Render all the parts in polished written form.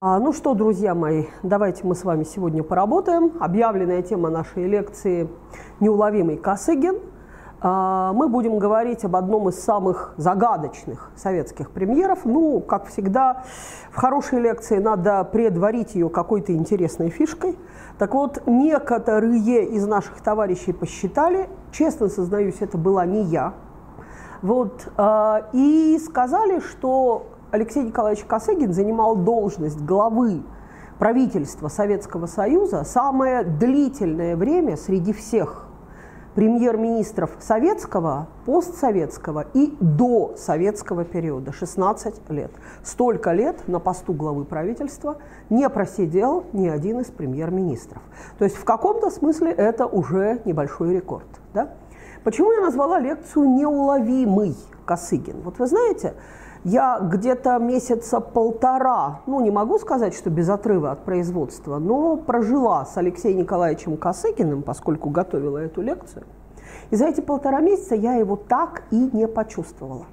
Ну что, друзья мои, давайте мы с вами сегодня поработаем. Объявленная тема нашей лекции «Неуловимый Косыгин». Мы будем говорить об одном из самых загадочных советских премьеров. Ну, как всегда, в хорошей лекции надо предварить ее какой-то интересной фишкой. Так вот, некоторые из наших товарищей посчитали, честно сознаюсь, это была не я, и сказали, что Алексей Николаевич Косыгин занимал должность главы правительства Советского Союза самое длительное время среди всех премьер-министров советского, постсоветского и досоветского периода, 16 лет. Столько лет на посту главы правительства не просидел ни один из премьер-министров. То есть в каком-то смысле это уже небольшой рекорд. Да? Почему я назвала лекцию «Неуловимый Косыгин»? Вот вы знаете, я где-то месяца полтора, не могу сказать, что без отрыва от производства, но прожила с Алексеем Николаевичем Косыгиным, поскольку готовила эту лекцию. И за эти полтора месяца я его так и не почувствовала.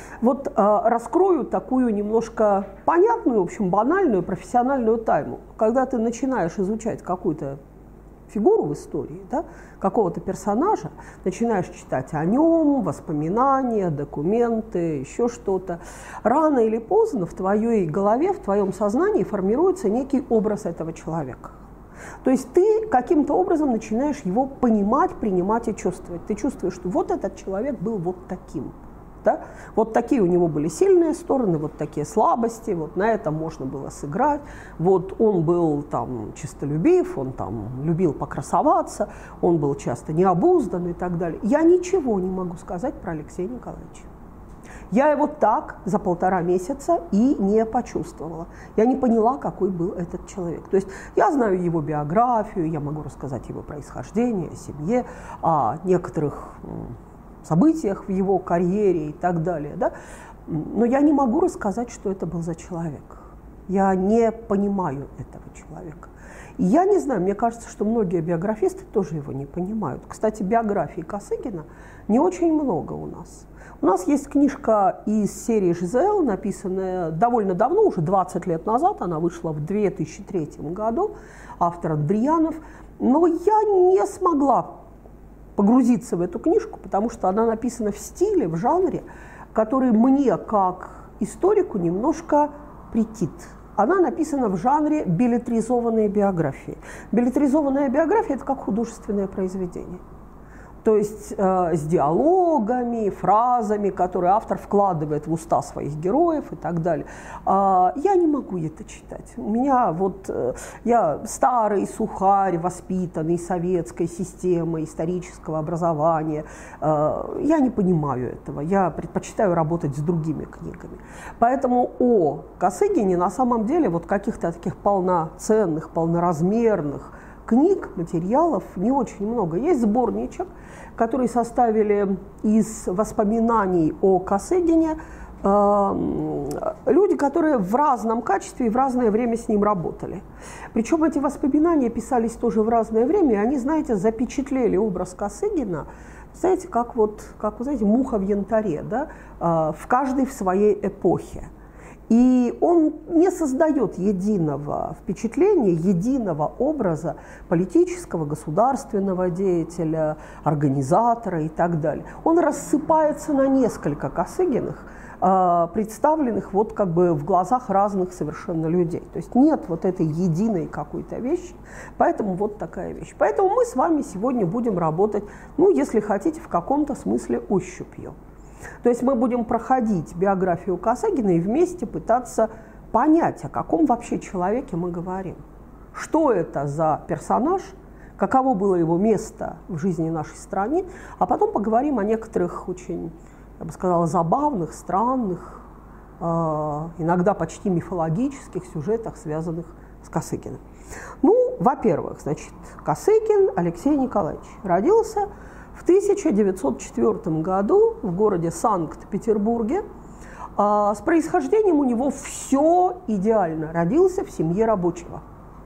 Раскрою такую немножко понятную, в общем, банальную профессиональную тайну. Когда ты начинаешь изучать какую-то фигуру в истории, да, какого-то персонажа, начинаешь читать о нем, воспоминания, документы, еще что-то. Рано или поздно в твоей голове, в твоем сознании формируется некий образ этого человека. То есть ты каким-то образом начинаешь его понимать, принимать и чувствовать. Ты чувствуешь, что вот этот человек был вот таким. Да? Вот такие у него были сильные стороны, вот такие слабости, вот на этом можно было сыграть. Вот он был там честолюбив, он там любил покрасоваться, он был часто необуздан и так далее. Я ничего не могу сказать про Алексея Николаевича. Я его так за полтора месяца и не почувствовала. Я не поняла, какой был этот человек. То есть я знаю его биографию, я могу рассказать его происхождение, о семье, о некоторых событиях в его карьере и так далее, да? Но я не могу рассказать, что это был за человек. Я не понимаю этого человека. И я не знаю, мне кажется, что многие биографисты тоже его не понимают. Кстати, биографии Косыгина не очень много у нас. У нас есть книжка из серии «Жизель», написанная довольно давно, уже 20 лет назад, она вышла в 2003 году, автор Андриянов, но я не смогла погрузиться в эту книжку, потому что она написана в стиле, в жанре, который мне, как историку, немножко претит. Она написана в жанре беллетризованной биографии. Беллетризованная биография – это как художественное произведение. То есть с диалогами, фразами, которые автор вкладывает в уста своих героев и так далее. Я не могу это читать. У меня я старый сухарь, воспитанный советской системой исторического образования. Я не понимаю этого. Я предпочитаю работать с другими книгами. Поэтому о Косыгине на самом деле каких-то таких полноценных, полноразмерных книг, материалов не очень много. Есть сборничек, который составили из воспоминаний о Косыгине люди, которые в разном качестве и в разное время с ним работали. Причем эти воспоминания писались тоже в разное время, и они, знаете, запечатлели образ Косыгина, знаете, как вы знаете, муха в янтаре, да? В каждой в своей эпохе. И он не создает единого впечатления, единого образа политического, государственного деятеля, организатора и так далее. Он рассыпается на несколько Косыгиных, представленных в глазах разных совершенно людей. То есть нет этой единой какой-то вещи, поэтому такая вещь. Поэтому мы с вами сегодня будем работать, если хотите, в каком-то смысле ощупью. То есть мы будем проходить биографию Косыгина и вместе пытаться понять, о каком вообще человеке мы говорим. Что это за персонаж, каково было его место в жизни нашей страны, а потом поговорим о некоторых очень, я бы сказала, забавных, странных, иногда почти мифологических сюжетах, связанных с Косыгиным. Во-первых, Косыгин Алексей Николаевич родился в 1904 году в городе Санкт-Петербурге. С происхождением у него все идеально. Родился в семье рабочего.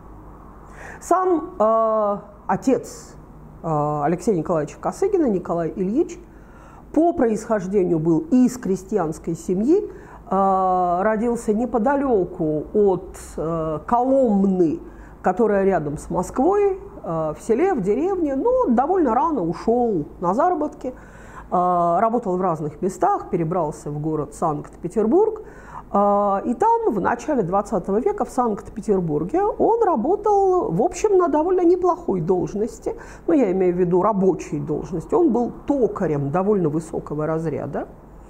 Сам отец Алексея Николаевича Косыгина, Николай Ильич, по происхождению был из крестьянской семьи, родился неподалеку от Коломны, которая рядом с Москвой, в селе, в деревне, но довольно рано ушел на заработки, работал в разных местах, перебрался в город Санкт-Петербург. И там в начале 20 века в Санкт-Петербурге он работал, в общем, на довольно неплохой должности, ну, я имею в виду рабочей должности. Он был токарем довольно высокого разряда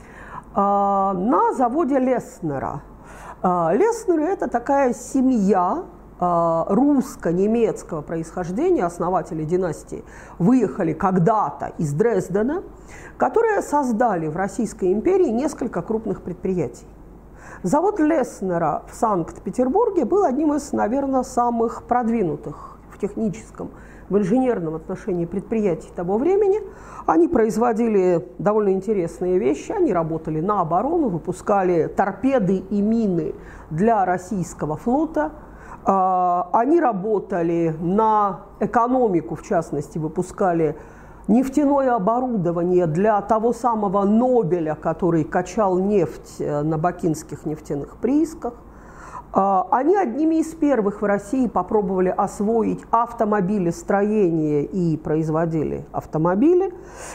на заводе Леснера. Леснеры – это такая семья русско-немецкого происхождения, основатели династии, выехали когда-то из Дрездена, которые создали в Российской империи несколько крупных предприятий. Завод Леснера в Санкт-Петербурге был одним из, наверное, самых продвинутых в техническом, в инженерном отношении предприятий того времени. Они производили довольно интересные вещи, они работали на оборону, выпускали торпеды и мины для российского флота. Они работали на экономику, в частности, выпускали нефтяное оборудование для того самого Нобеля, который качал нефть на бакинских нефтяных приисках. Они одними из первых в России попробовали освоить автомобилестроение и производили автомобили.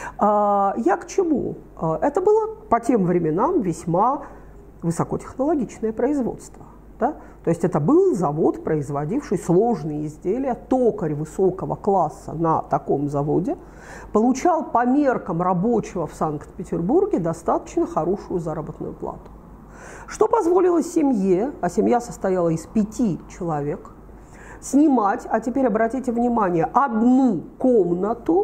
Я к чему? Это было по тем временам весьма высокотехнологичное производство. Да? То есть это был завод, производивший сложные изделия, токарь высокого класса на таком заводе получал по меркам рабочего в Санкт-Петербурге достаточно хорошую заработную плату. Что позволило семье, а семья состояла из 5 человек, снимать, а теперь обратите внимание, одну комнату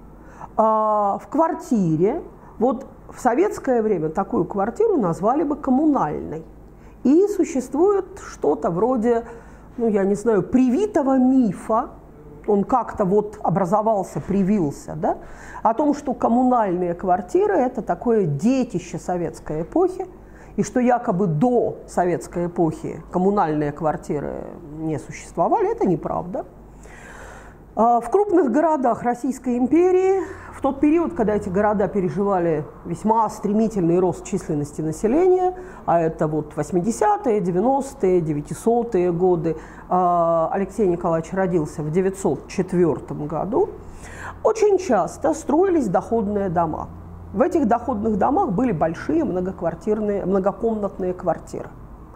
в квартире. Вот в советское время такую квартиру назвали бы коммунальной. И существует что-то вроде, ну, я не знаю, привитого мифа, он как-то вот образовался, привился, да, о том, что коммунальные квартиры – это такое детище советской эпохи, и что якобы до советской эпохи коммунальные квартиры не существовали. Это неправда. В крупных городах Российской империи, в тот период, когда эти города переживали весьма стремительный рост численности населения, а это вот 80-е, 90-е, 900-е годы, Алексей Николаевич родился в 904 году, очень часто строились доходные дома. В этих доходных домах были большие многокомнатные квартиры.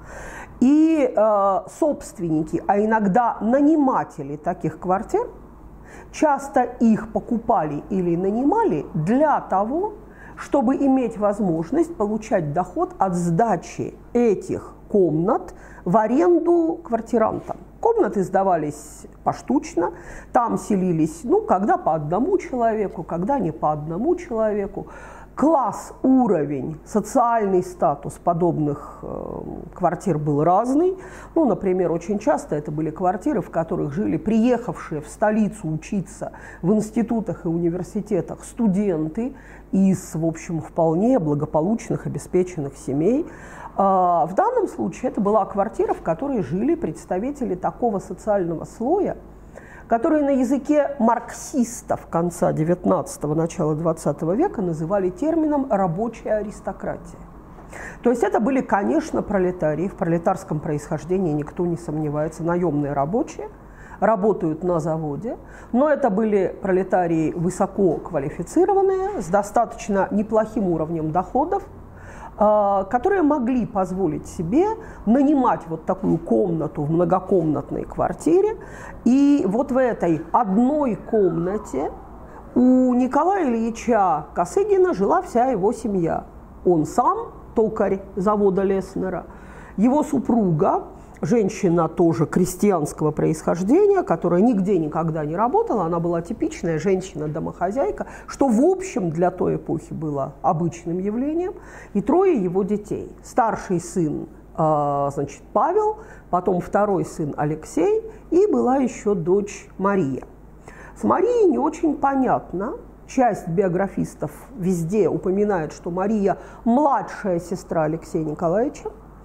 И собственники, а иногда наниматели таких квартир, часто их покупали или нанимали для того, чтобы иметь возможность получать доход от сдачи этих комнат в аренду квартирантам. Комнаты сдавались поштучно, там селились, ну, когда по одному человеку, когда не по одному человеку. Класс, уровень, социальный статус подобных квартир был разный. Ну, например, очень часто это были квартиры, в которых жили приехавшие в столицу учиться в институтах и университетах студенты из, в общем, вполне благополучных, обеспеченных семей. В данном случае это была квартира, в которой жили представители такого социального слоя, которые на языке марксистов конца XIX – начала XX века называли термином «рабочая аристократия». То есть это были, конечно, пролетарии, в пролетарском происхождении никто не сомневается, наемные рабочие, работают на заводе, но это были пролетарии высококвалифицированные, с достаточно неплохим уровнем доходов, которые могли позволить себе нанимать вот такую комнату в многокомнатной квартире. И вот в этой одной комнате у Николая Ильича Косыгина жила вся его семья. Он сам, токарь завода Леснера, его супруга, женщина тоже крестьянского происхождения, которая нигде никогда не работала, она была типичная женщина-домохозяйка, что в общем для той эпохи было обычным явлением, и 3 его детей. Старший сын, значит, Павел, потом второй сын Алексей, и была еще дочь Мария. С Марией не очень понятно. Часть биографистов везде упоминает, что Мария младшая сестра Алексея Николаевича,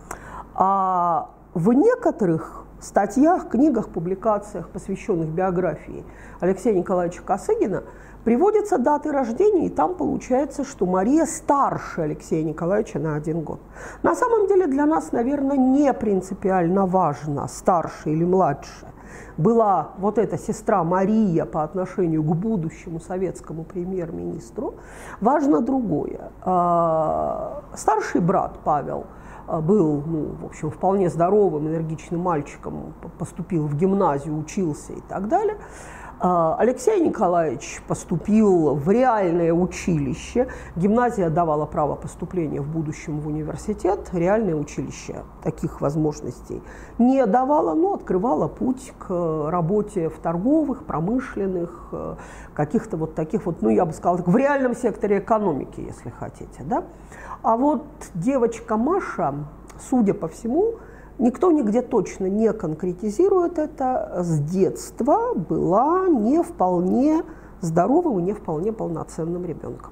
а в некоторых статьях, книгах, публикациях, посвященных биографии Алексея Николаевича Косыгина, Приводятся даты рождения, и там получается, что Мария старше Алексея Николаевича на 1 год. На самом деле для нас, наверное, не принципиально важно, старше или младше была вот эта сестра Мария по отношению к будущему советскому премьер-министру. Важно другое. Старший брат Павел был, в общем, вполне здоровым, энергичным мальчиком, поступил в гимназию, учился и так далее. Алексей Николаевич поступил в реальное училище. Гимназия давала право поступления в будущем в университет. Реальное училище таких возможностей не давало, но открывало путь к работе в торговых, промышленных, каких-то вот таких вот, я бы сказала, в реальном секторе экономики, если хотите. Да? А вот девочка Маша, судя по всему, никто нигде точно не конкретизирует это, с детства была не вполне здоровым и не вполне полноценным ребенком.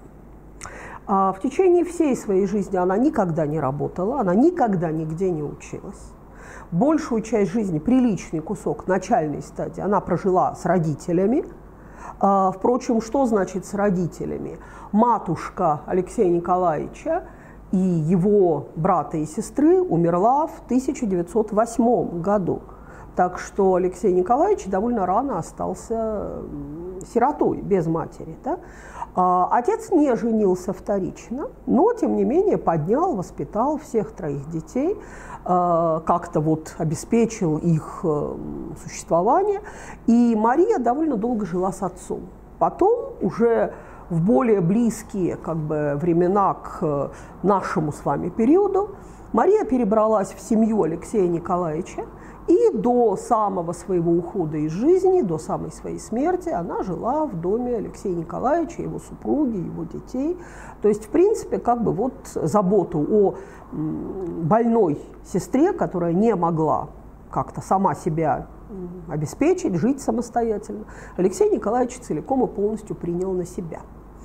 В течение всей своей жизни она никогда не работала, она никогда нигде не училась. Большую часть жизни, приличный кусок начальной стадии, она прожила с родителями. Впрочем, что значит с родителями? Матушка Алексея Николаевича и его брата и сестры умерла в 1908 году. Так что Алексей Николаевич довольно рано остался сиротой, без матери. Да? Отец не женился вторично, но, тем не менее, поднял, воспитал всех 3 детей, как-то вот обеспечил их существование. И Мария довольно долго жила с отцом. Потом уже в более близкие времена к нашему с вами периоду Мария перебралась в семью Алексея Николаевича, и до самого своего ухода из жизни, до самой своей смерти она жила в доме Алексея Николаевича, его супруги, его детей. То есть, в принципе, заботу о больной сестре, которая не могла как-то сама себя обеспечить, жить самостоятельно, Алексей Николаевич целиком и полностью принял на себя.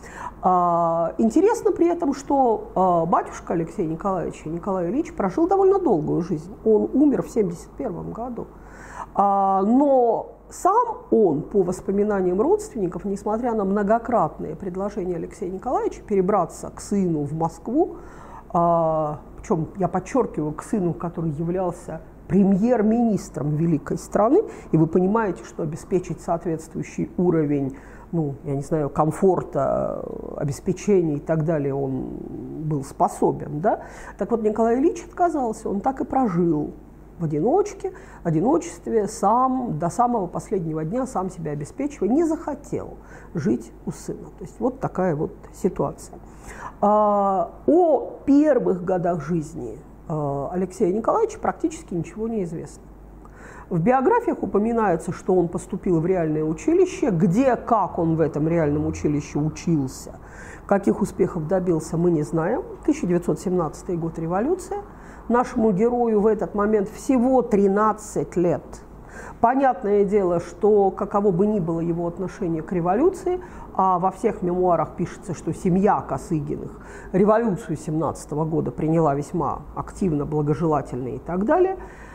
Интересно при этом, что батюшка Алексея Николаевича, Николай Ильич, прожил довольно долгую жизнь. Он умер в 1971 году. Но сам он, по воспоминаниям родственников, несмотря на многократные предложения Алексея Николаевича перебраться к сыну в Москву, причем, я подчеркиваю, к сыну, который являлся премьер-министром великой страны, и вы понимаете, что обеспечить соответствующий уровень комфорта, обеспечения и так далее он был способен. Да? Так вот, Николай Ильич отказался, он так и прожил в одиночестве, сам до самого последнего дня сам себя обеспечивая, не захотел жить у сына. То есть вот такая вот ситуация. О первых годах жизни Алексея Николаевича практически ничего не известно. В биографиях упоминается, что он поступил в реальное училище, где, как он в этом реальном училище учился, каких успехов добился, мы не знаем. 1917 год, революция. Нашему герою в этот момент всего 13 лет. Понятное дело, что каково бы ни было его отношение к революции, а во всех мемуарах пишется, что семья Косыгиных революцию 17 года приняла весьма активно, благожелательно и так далее,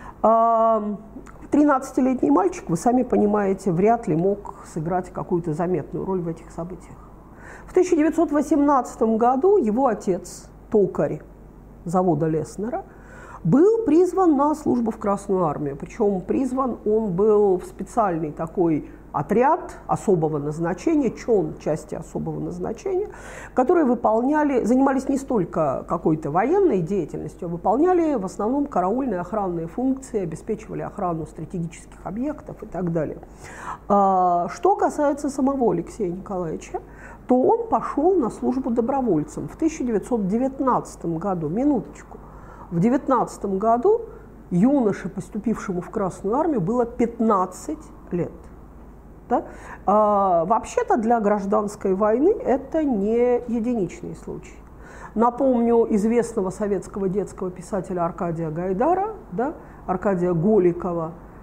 13-летний мальчик, вы сами понимаете, вряд ли мог сыграть какую-то заметную роль в этих событиях. В 1918 году его отец, токарь завода Леснера, был призван на службу в Красную армию. Причем призван он был в специальный такой отряд особого назначения, части особого назначения, которые занимались не столько какой-то военной деятельностью, а выполняли в основном караульные охранные функции, обеспечивали охрану стратегических объектов и так далее. Что касается самого Алексея Николаевича, то он пошел на службу добровольцем в 1919 году, в 1919 году юноше, поступившему в Красную армию, было 15 лет. Да? Вообще-то для гражданской войны это не единичный случай. Напомню известного советского детского писателя Аркадия Гайдара, да, Аркадия Голикова,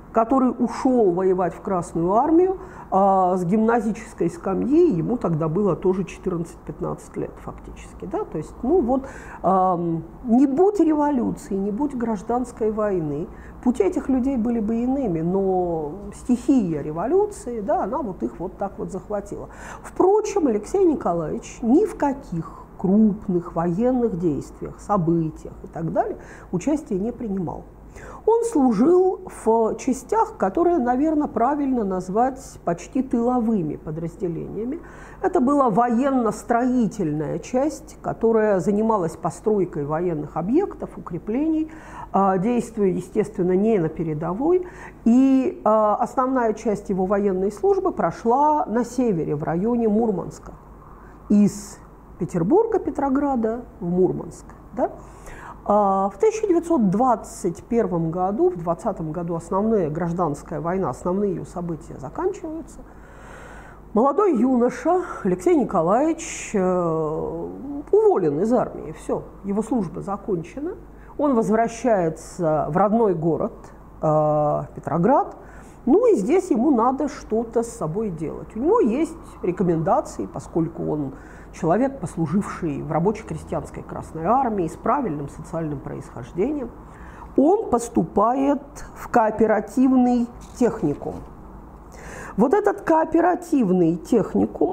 который ушел воевать в Красную армию с гимназической скамьи, ему тогда было тоже 14-15 лет фактически. Да? То есть, ну вот, не будь революции, не будь гражданской войны, пути этих людей были бы иными, но стихия революции, да, она вот их вот так вот захватила. Впрочем, Алексей Николаевич ни в каких крупных военных действиях, событиях и так далее участия не принимал. Он служил в частях, которые, наверное, правильно назвать почти тыловыми подразделениями. Это была военно-строительная часть, которая занималась постройкой военных объектов, укреплений, действуя, естественно, не на передовой. И основная часть его военной службы прошла на севере, в районе Мурманска, из Петербурга, Петрограда в Мурманск. Да? В 1921 году, в 20 году основная гражданская война, основные ее события заканчиваются. Молодой юноша Алексей Николаевич уволен из армии, все, его служба закончена. Он возвращается в родной город Петроград, ну и здесь ему надо что-то с собой делать. У него есть рекомендации, поскольку он человек, послуживший в рабоче-крестьянской Красной армии, с правильным социальным происхождением, он поступает в кооперативный техникум. Вот этот кооперативный техникум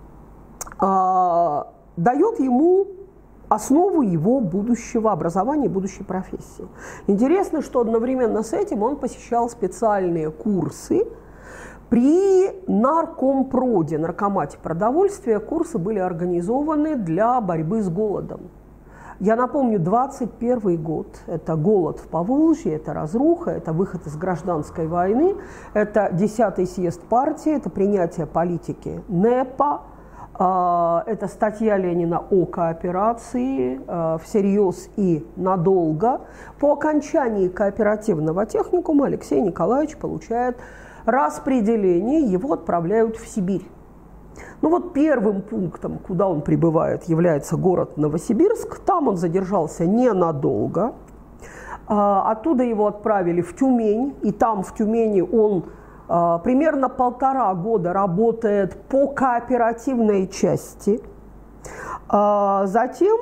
дает ему основу его будущего образования, будущей профессии. Интересно, что одновременно с этим он посещал специальные курсы при Наркомпроде, Наркомате продовольствия. Курсы были организованы для борьбы с голодом. Я напомню, 21 год – это голод в Поволжье, это разруха, это выход из гражданской войны, это 10-й съезд партии, это принятие политики НЭПа, это статья Ленина о кооперации всерьез и надолго. По окончании кооперативного техникума Алексей Николаевич получает распределение, его отправляют в Сибирь. Ну вот первым пунктом, куда он прибывает, является город Новосибирск. Там он задержался ненадолго. Оттуда его отправили в Тюмень, и там в Тюмени он примерно 1,5 года работает по кооперативной части. Затем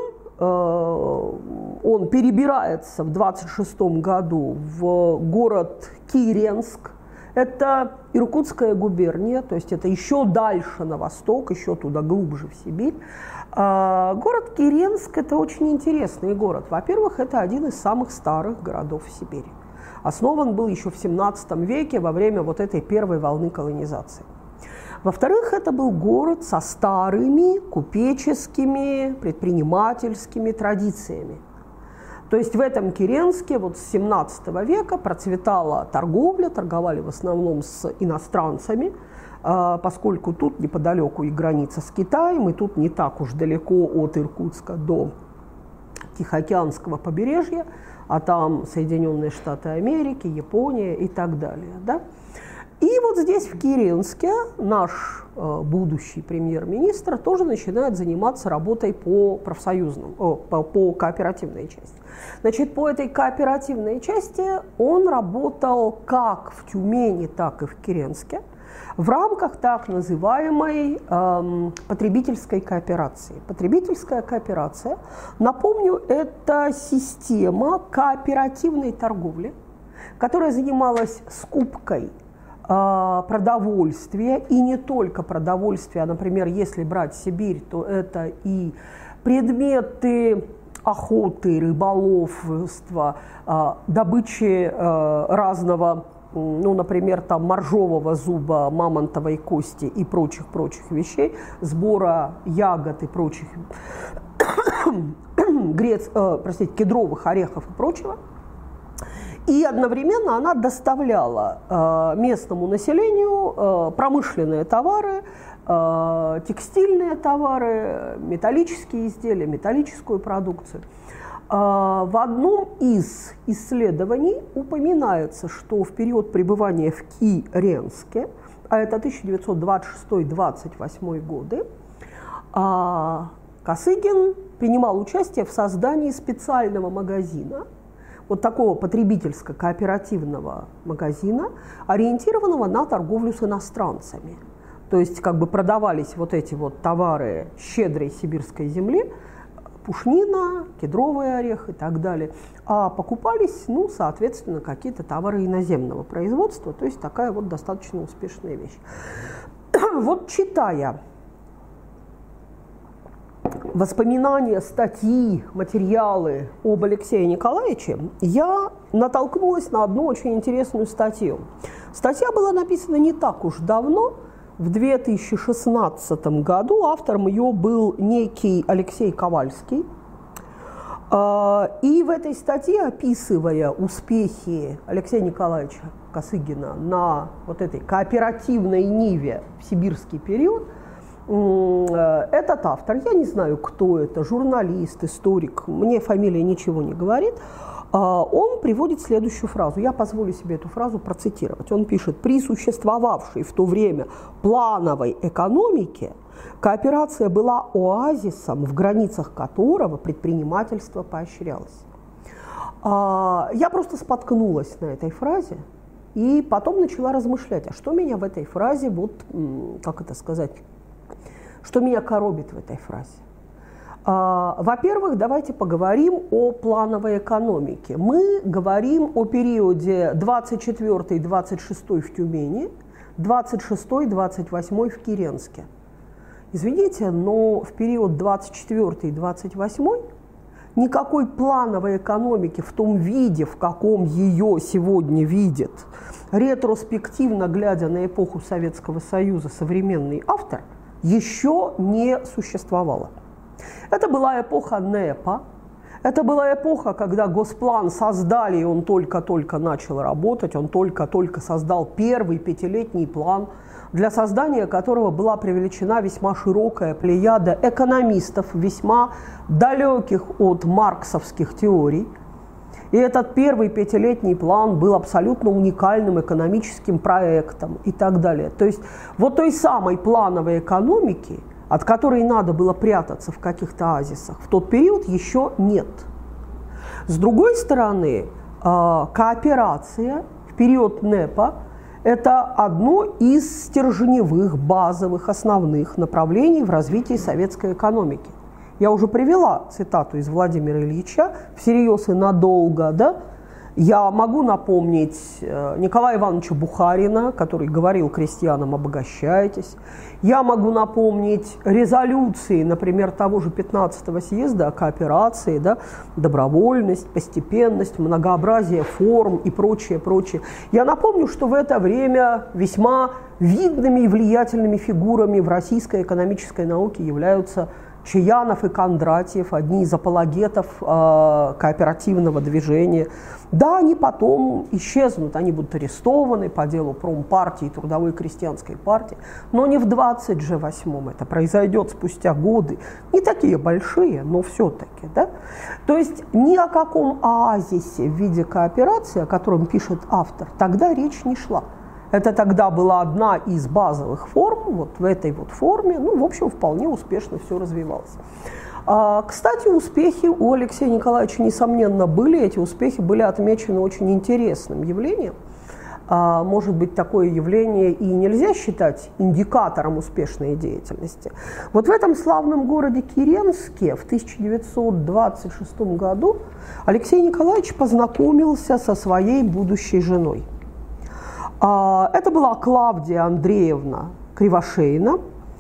он перебирается в 26 году в город Киренск. Это Иркутская губерния, то есть это еще дальше на восток, еще туда глубже в Сибирь. Город Киренск – это очень интересный город. Во-первых, это один из самых старых городов в Сибири. Основан был еще в 17 веке во время вот этой первой волны колонизации. Во-вторых, это был город со старыми купеческими, предпринимательскими традициями. То есть в этом Киренске вот с 17 века процветала торговля, торговали в основном с иностранцами, поскольку тут неподалеку и граница с Китаем, и тут не так уж далеко от Иркутска до Тихоокеанского побережья, а там Соединенные Штаты Америки, Япония и так далее. Да? И вот здесь, в Киренске, наш будущий премьер-министр тоже начинает заниматься работой по по кооперативной части. Значит, по этой кооперативной части он работал как в Тюмени, так и в Киренске в рамках так называемой потребительской кооперации. Потребительская кооперация, напомню, это система кооперативной торговли, которая занималась скупкой продовольствия, и не только продовольствия, например, если брать Сибирь, то это и предметы охоты, рыболовства, добычи разного, ну, например, там моржового зуба, мамонтовой кости и прочих вещей, сбора ягод и прочих кедровых орехов и прочего. И одновременно она доставляла местному населению промышленные товары, текстильные товары, металлические изделия, металлическую продукцию. В одном из исследований упоминается, что в период пребывания в Киренске, а это 1926-28 годы, Косыгин принимал участие в создании специального магазина вот такого потребительско-кооперативного магазина, ориентированного на торговлю с иностранцами. То есть как бы продавались вот эти вот товары щедрой сибирской земли, пушнина, кедровый орех и так далее, а покупались, ну, соответственно, какие-то товары иноземного производства, то есть такая вот достаточно успешная вещь. Вот читая воспоминания, статьи, материалы об Алексее Николаевиче, я натолкнулась на одну очень интересную статью. Статья была написана не так уж давно, в 2016 году. Автором ее был некий Алексей Ковальский. И в этой статье, описывая успехи Алексея Николаевича Косыгина на вот этой кооперативной ниве в сибирский период, этот автор, я не знаю, кто это, журналист, историк, мне фамилия ничего не говорит, он приводит следующую фразу. Я позволю себе эту фразу процитировать. Он пишет: «При существовавшей в то время плановой экономике кооперация была оазисом, в границах которого предпринимательство поощрялось». Я просто споткнулась на этой фразе и потом начала размышлять, а что меня в этой фразе, вот, как это сказать, что меня коробит в этой фразе. Во-первых, давайте поговорим о плановой экономике. Мы говорим о периоде 24-26 в Тюмени, 26-28 в Киренске. Извините, но в период 24-28 никакой плановой экономики в том виде, в каком ее сегодня видит, ретроспективно глядя на эпоху Советского Союза, современный автор, еще не существовало. Это была эпоха НЭПа, это была эпоха, когда Госплан создали, и он только-только начал работать, он только-только создал первый пятилетний план, для создания которого была привлечена весьма широкая плеяда экономистов, весьма далеких от марксовских теорий. И этот первый пятилетний план был абсолютно уникальным экономическим проектом и так далее. То есть вот той самой плановой экономики, от которой надо было прятаться в каких-то оазисах, в тот период еще нет. С другой стороны, кооперация в период НЭПа – это одно из стержневых, базовых, основных направлений в развитии советской экономики. Я уже привела цитату из Владимира Ильича «Всерьез и надолго», да? Я могу напомнить Николая Ивановича Бухарина, который говорил крестьянам: обогащайтесь. Я могу напомнить резолюции, например, того же 15-го съезда о кооперации, да, добровольность, постепенность, многообразие форм и прочее, прочее. Я напомню, что в это время весьма видными и влиятельными фигурами в российской экономической науке являются Чаянов и Кондратьев, одни из апологетов кооперативного движения. Да, они потом исчезнут, они будут арестованы по делу промпартии, трудовой крестьянской партии, но не в 28-м, это произойдет спустя годы, не такие большие, но все-таки. Да? То есть ни о каком оазисе в виде кооперации, о котором пишет автор, тогда речь не шла. Это тогда была одна из базовых форм, вот в этой вот форме, ну, в общем, вполне успешно все развивалось. Кстати, успехи у Алексея Николаевича, несомненно, были. Эти успехи были отмечены очень интересным явлением. Может быть, такое явление и нельзя считать индикатором успешной деятельности. Вот в этом славном городе Киренске в 1926 году Алексей Николаевич познакомился со своей будущей женой. Это была Клавдия Андреевна Кривошеина.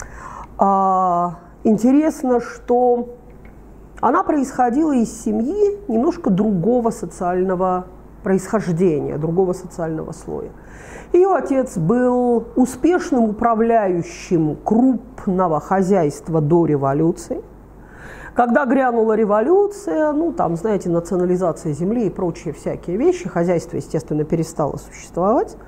Интересно, что она происходила из семьи немножко другого социального происхождения, другого социального слоя. Ее отец был успешным управляющим крупного хозяйства до революции. Когда грянула революция, ну, там, знаете, национализация земли и прочие всякие вещи, хозяйство, естественно, перестало существовать.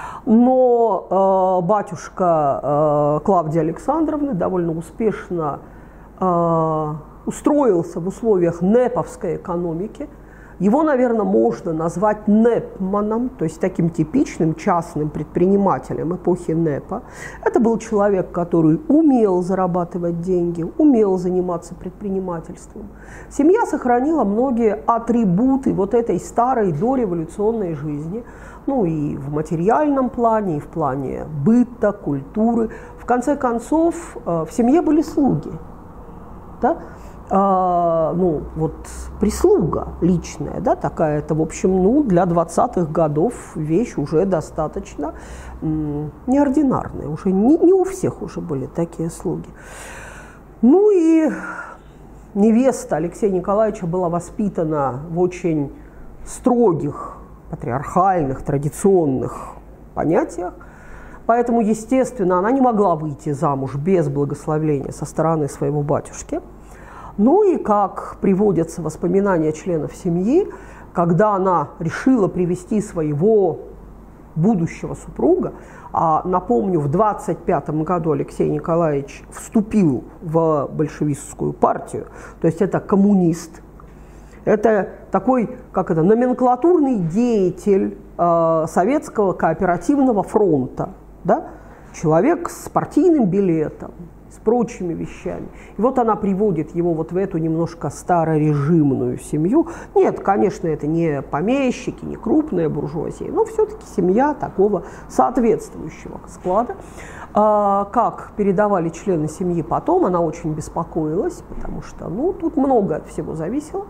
Но батюшка Клавдии Александровны довольно успешно устроился в условиях нэповской экономики. Его, наверное, можно назвать непманом, то есть таким типичным частным предпринимателем эпохи НЭПа. Это был человек, который умел зарабатывать деньги, умел заниматься предпринимательством. Семья сохранила многие атрибуты вот этой старой дореволюционной жизни, ну и в материальном плане, и в плане быта, культуры. В конце концов, в семье были слуги. Да? Ну, вот прислуга личная, да, такая, это, в общем, ну, для 20-х годов вещь уже достаточно неординарная, уже не у всех уже были такие слуги. Ну и невеста Алексея Николаевича была воспитана в очень строгих, патриархальных, традиционных понятиях, поэтому, естественно, она не могла выйти замуж без благословения со стороны своего батюшки. Ну и, как приводятся воспоминания членов семьи, когда она решила привести своего будущего супруга, а напомню, в 25 году Алексей Николаевич вступил в большевистскую партию, то есть это коммунист, это такой, как это, номенклатурный деятель Советского кооперативного фронта, да? Человек с партийным билетом, с прочими вещами. И вот она приводит его вот в эту немножко старорежимную семью. Нет, конечно, это не помещики, не крупная буржуазия, но все-таки семья такого соответствующего склада. Как передавали члены семьи потом, она очень беспокоилась, потому что, ну, тут много от всего зависело.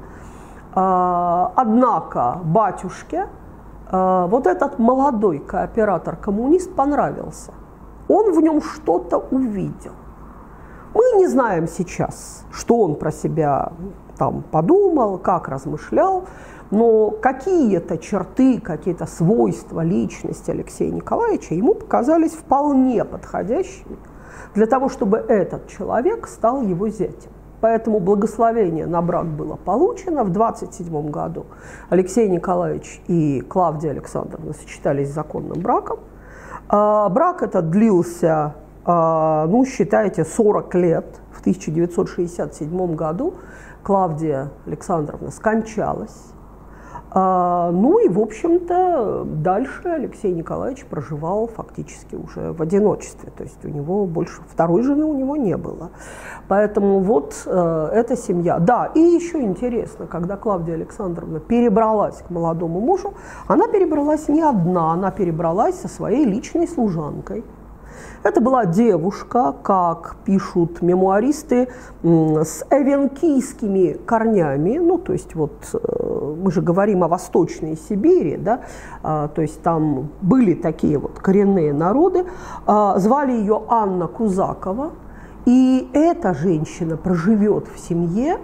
Однако батюшке вот этот молодой кооператор-коммунист понравился. Он в нем что-то увидел. Мы не знаем сейчас, что он про себя там подумал, как размышлял, но какие-то черты, какие-то свойства личности Алексея Николаевича ему показались вполне подходящими для того, чтобы этот человек стал его зятем. Поэтому благословение на брак было получено. В 27 году Алексей Николаевич и Клавдия Александровна сочетались законным браком. Брак этот длился, ну, считайте, 40 лет. В 1967 году Клавдия Александровна скончалась. Ну и, в общем-то, дальше Алексей Николаевич проживал фактически уже в одиночестве. То есть у него больше второй жены у него не было. Поэтому вот эта семья. Да, и еще интересно, когда Клавдия Александровна перебралась к молодому мужу, она перебралась не одна, она перебралась со своей личной служанкой. Это была девушка, как пишут мемуаристы, с эвенкийскими корнями, ну, то есть вот мы же говорим о Восточной Сибири, да, то есть там были такие вот коренные народы, звали ее Анна Кузакова, и эта женщина проживет в семье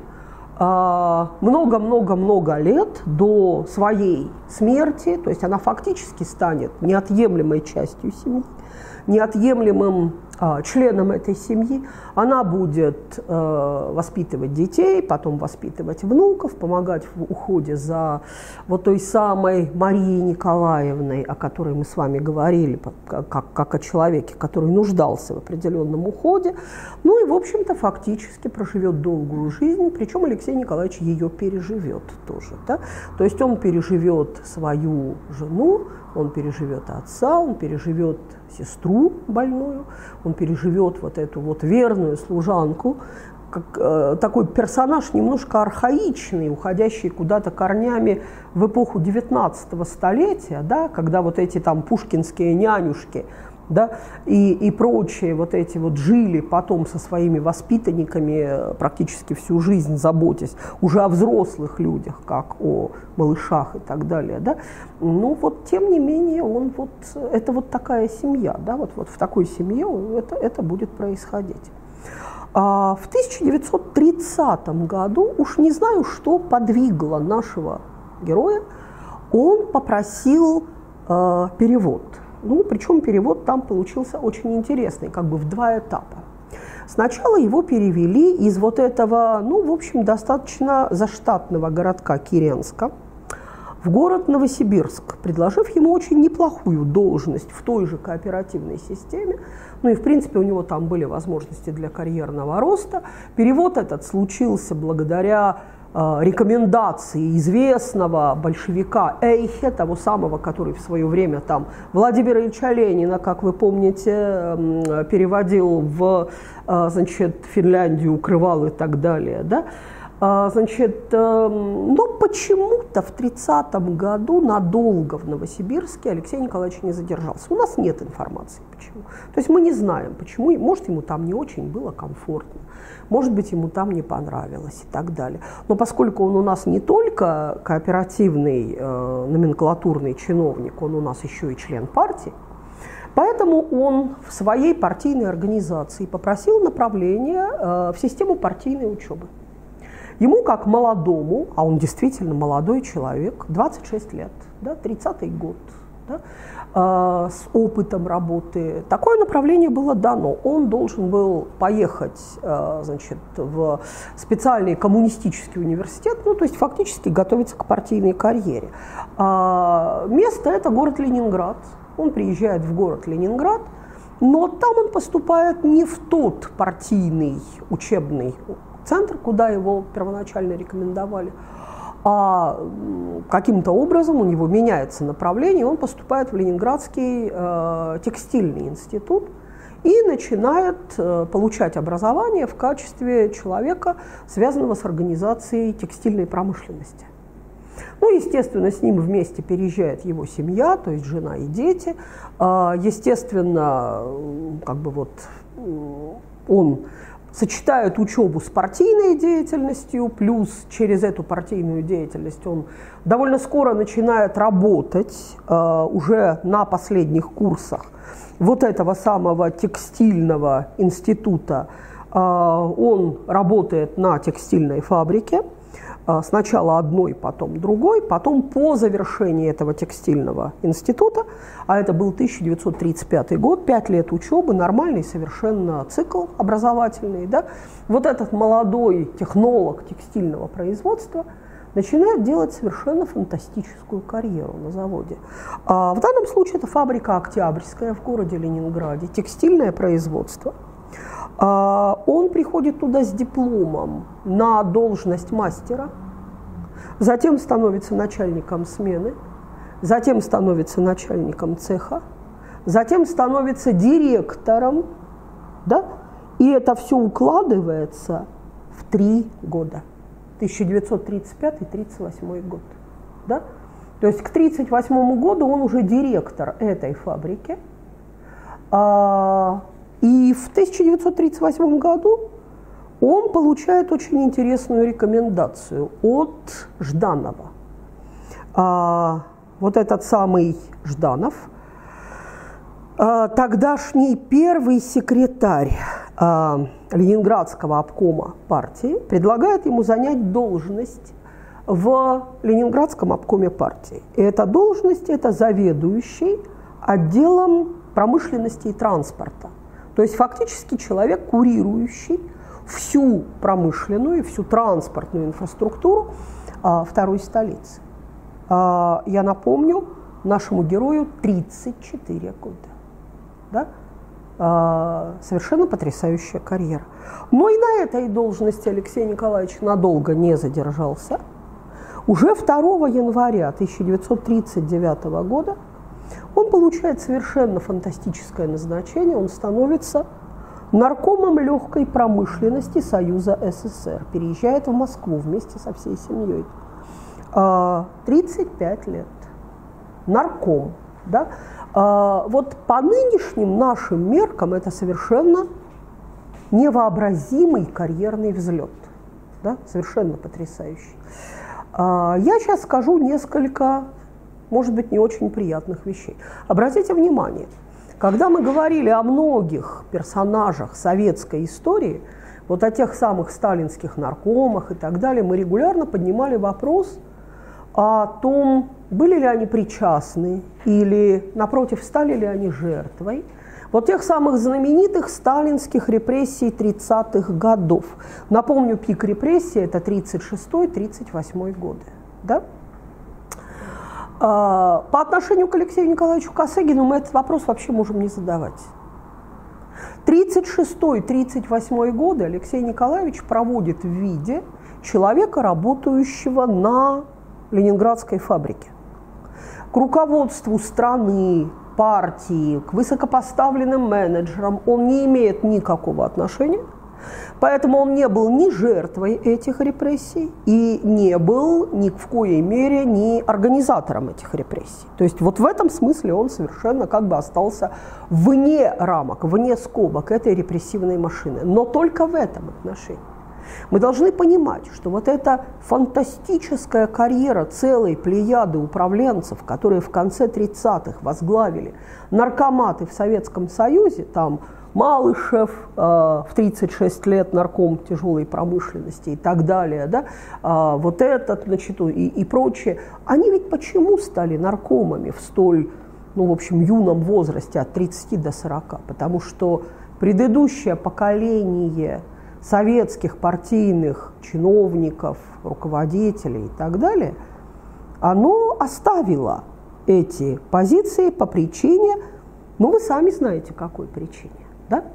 много-много-много лет до своей смерти, то есть она фактически станет неотъемлемой частью семьи, неотъемлемым членом этой семьи. Она будет воспитывать детей, потом воспитывать внуков, помогать в уходе за вот той самой Марией Николаевной, о которой мы с вами говорили, как о человеке, который нуждался в определенном уходе. Ну и, в общем-то, фактически проживет долгую жизнь, причем Алексей Николаевич ее переживет тоже. Да? То есть он переживет свою жену, он переживет отца, он переживет сестру больную, он переживет вот эту вот верную служанку, как такой персонаж немножко архаичный, уходящий куда-то корнями в эпоху 19 столетия, да, когда вот эти там пушкинские нянюшки, да, и прочие вот эти вот жили потом со своими воспитанниками практически всю жизнь, заботясь уже о взрослых людях, как о малышах и так далее, да. Ну вот, тем не менее, он вот, это вот такая семья, да, вот в такой семье это будет происходить. В 1930 году, уж не знаю, что подвигло нашего героя, он попросил перевод. Ну, причем перевод там получился очень интересный, как бы в два этапа. Сначала его перевели из вот этого, ну, в общем, достаточно заштатного городка Киренска в город Новосибирск, предложив ему очень неплохую должность в той же кооперативной системе. Ну и, в принципе, у него там были возможности для карьерного роста. Перевод этот случился благодаря рекомендации известного большевика Эйхе, того самого, который в свое время там Владимира Ильича Ленина, как вы помните, переводил в, значит, Финляндию, укрывал и так далее, да? Значит, но почему-то в 30-м году надолго в Новосибирске Алексей Николаевич не задержался. У нас нет информации, почему. То есть мы не знаем, почему. Может, ему там не очень было комфортно, может быть, ему там не понравилось и так далее. Но поскольку он у нас не только кооперативный номенклатурный чиновник, он у нас еще и член партии, поэтому он в своей партийной организации попросил направления в систему партийной учебы. Ему, как молодому, а он действительно молодой человек, 26 лет, да, 30-й год, да, с опытом работы, такое направление было дано. Он должен был поехать, значит, в специальный коммунистический университет, ну, то есть фактически готовиться к партийной карьере. Место – это город Ленинград. Он приезжает в город Ленинград, но там он поступает не в тот партийный учебный центр, куда его первоначально рекомендовали, а каким-то образом у него меняется направление, он поступает в Ленинградский текстильный институт и начинает получать образование в качестве человека, связанного с организацией текстильной промышленности. Ну, естественно, с ним вместе переезжает его семья, то есть жена и дети. Естественно, как бы вот он сочетает учебу с партийной деятельностью, плюс через эту партийную деятельность он довольно скоро начинает работать уже на последних курсах вот этого самого текстильного института. Он работает на текстильной фабрике, сначала одной, потом другой, потом по завершении этого текстильного института, а это был 1935 год, 5 лет учебы, нормальный совершенно цикл образовательный, да, вот этот молодой технолог текстильного производства начинает делать совершенно фантастическую карьеру на заводе. В данном случае это фабрика «Октябрьская» в городе Ленинграде, текстильное производство. Он приходит туда с дипломом на должность мастера, затем становится начальником смены, затем становится начальником цеха, затем становится директором, да? И это все укладывается в 3 года, 1935-1938 год. Да? То есть к 1938 году он уже директор этой фабрики. И в 1938 году он получает очень интересную рекомендацию от Жданова. Вот этот самый Жданов, тогдашний первый секретарь Ленинградского обкома партии, предлагает ему занять должность в Ленинградском обкоме партии. И эта должность – это заведующий отделом промышленности и транспорта. То есть фактически человек, курирующий всю промышленную и всю транспортную инфраструктуру второй столицы. Я напомню, нашему герою 34 года. Да? Совершенно потрясающая карьера. Но и на этой должности Алексей Николаевич надолго не задержался. Уже 2 января 1939 года он получает совершенно фантастическое назначение. Он становится наркомом легкой промышленности Союза СССР. Переезжает в Москву вместе со всей семьей. 35 лет. Нарком. Да? Вот по нынешним нашим меркам это совершенно невообразимый карьерный взлет. Да? Совершенно потрясающий. Я сейчас скажу несколько, может быть, не очень приятных вещей. Обратите внимание, когда мы говорили о многих персонажах советской истории, вот о тех самых сталинских наркомах и так далее, мы регулярно поднимали вопрос о том, были ли они причастны или, напротив, стали ли они жертвой вот тех самых знаменитых сталинских репрессий 30-х годов. Напомню, пик репрессий – это 36-38 годы. Да? По отношению к Алексею Николаевичу Косыгину мы этот вопрос вообще можем не задавать. 36-38 годы Алексей Николаевич проводит в виде человека, работающего на ленинградской фабрике. К руководству страны, партии, к высокопоставленным менеджерам он не имеет никакого отношения, поэтому он не был ни жертвой этих репрессий и не был ни в коей мере ни организатором этих репрессий. То есть вот в этом смысле он совершенно как бы остался вне рамок, вне скобок этой репрессивной машины, но только в этом отношении. Мы должны понимать, что вот эта фантастическая карьера целой плеяды управленцев, которые в конце 30-х возглавили наркоматы в Советском Союзе, там Малышев, в 36 лет нарком тяжелой промышленности и так далее, да, вот этот, значит, и прочее, они ведь почему стали наркомами в столь, ну, в общем, юном возрасте, от 30 до 40? Потому что предыдущее поколение советских партийных чиновников, руководителей и так далее, оно оставило эти позиции по причине, ну, вы сами знаете, какой причине, да?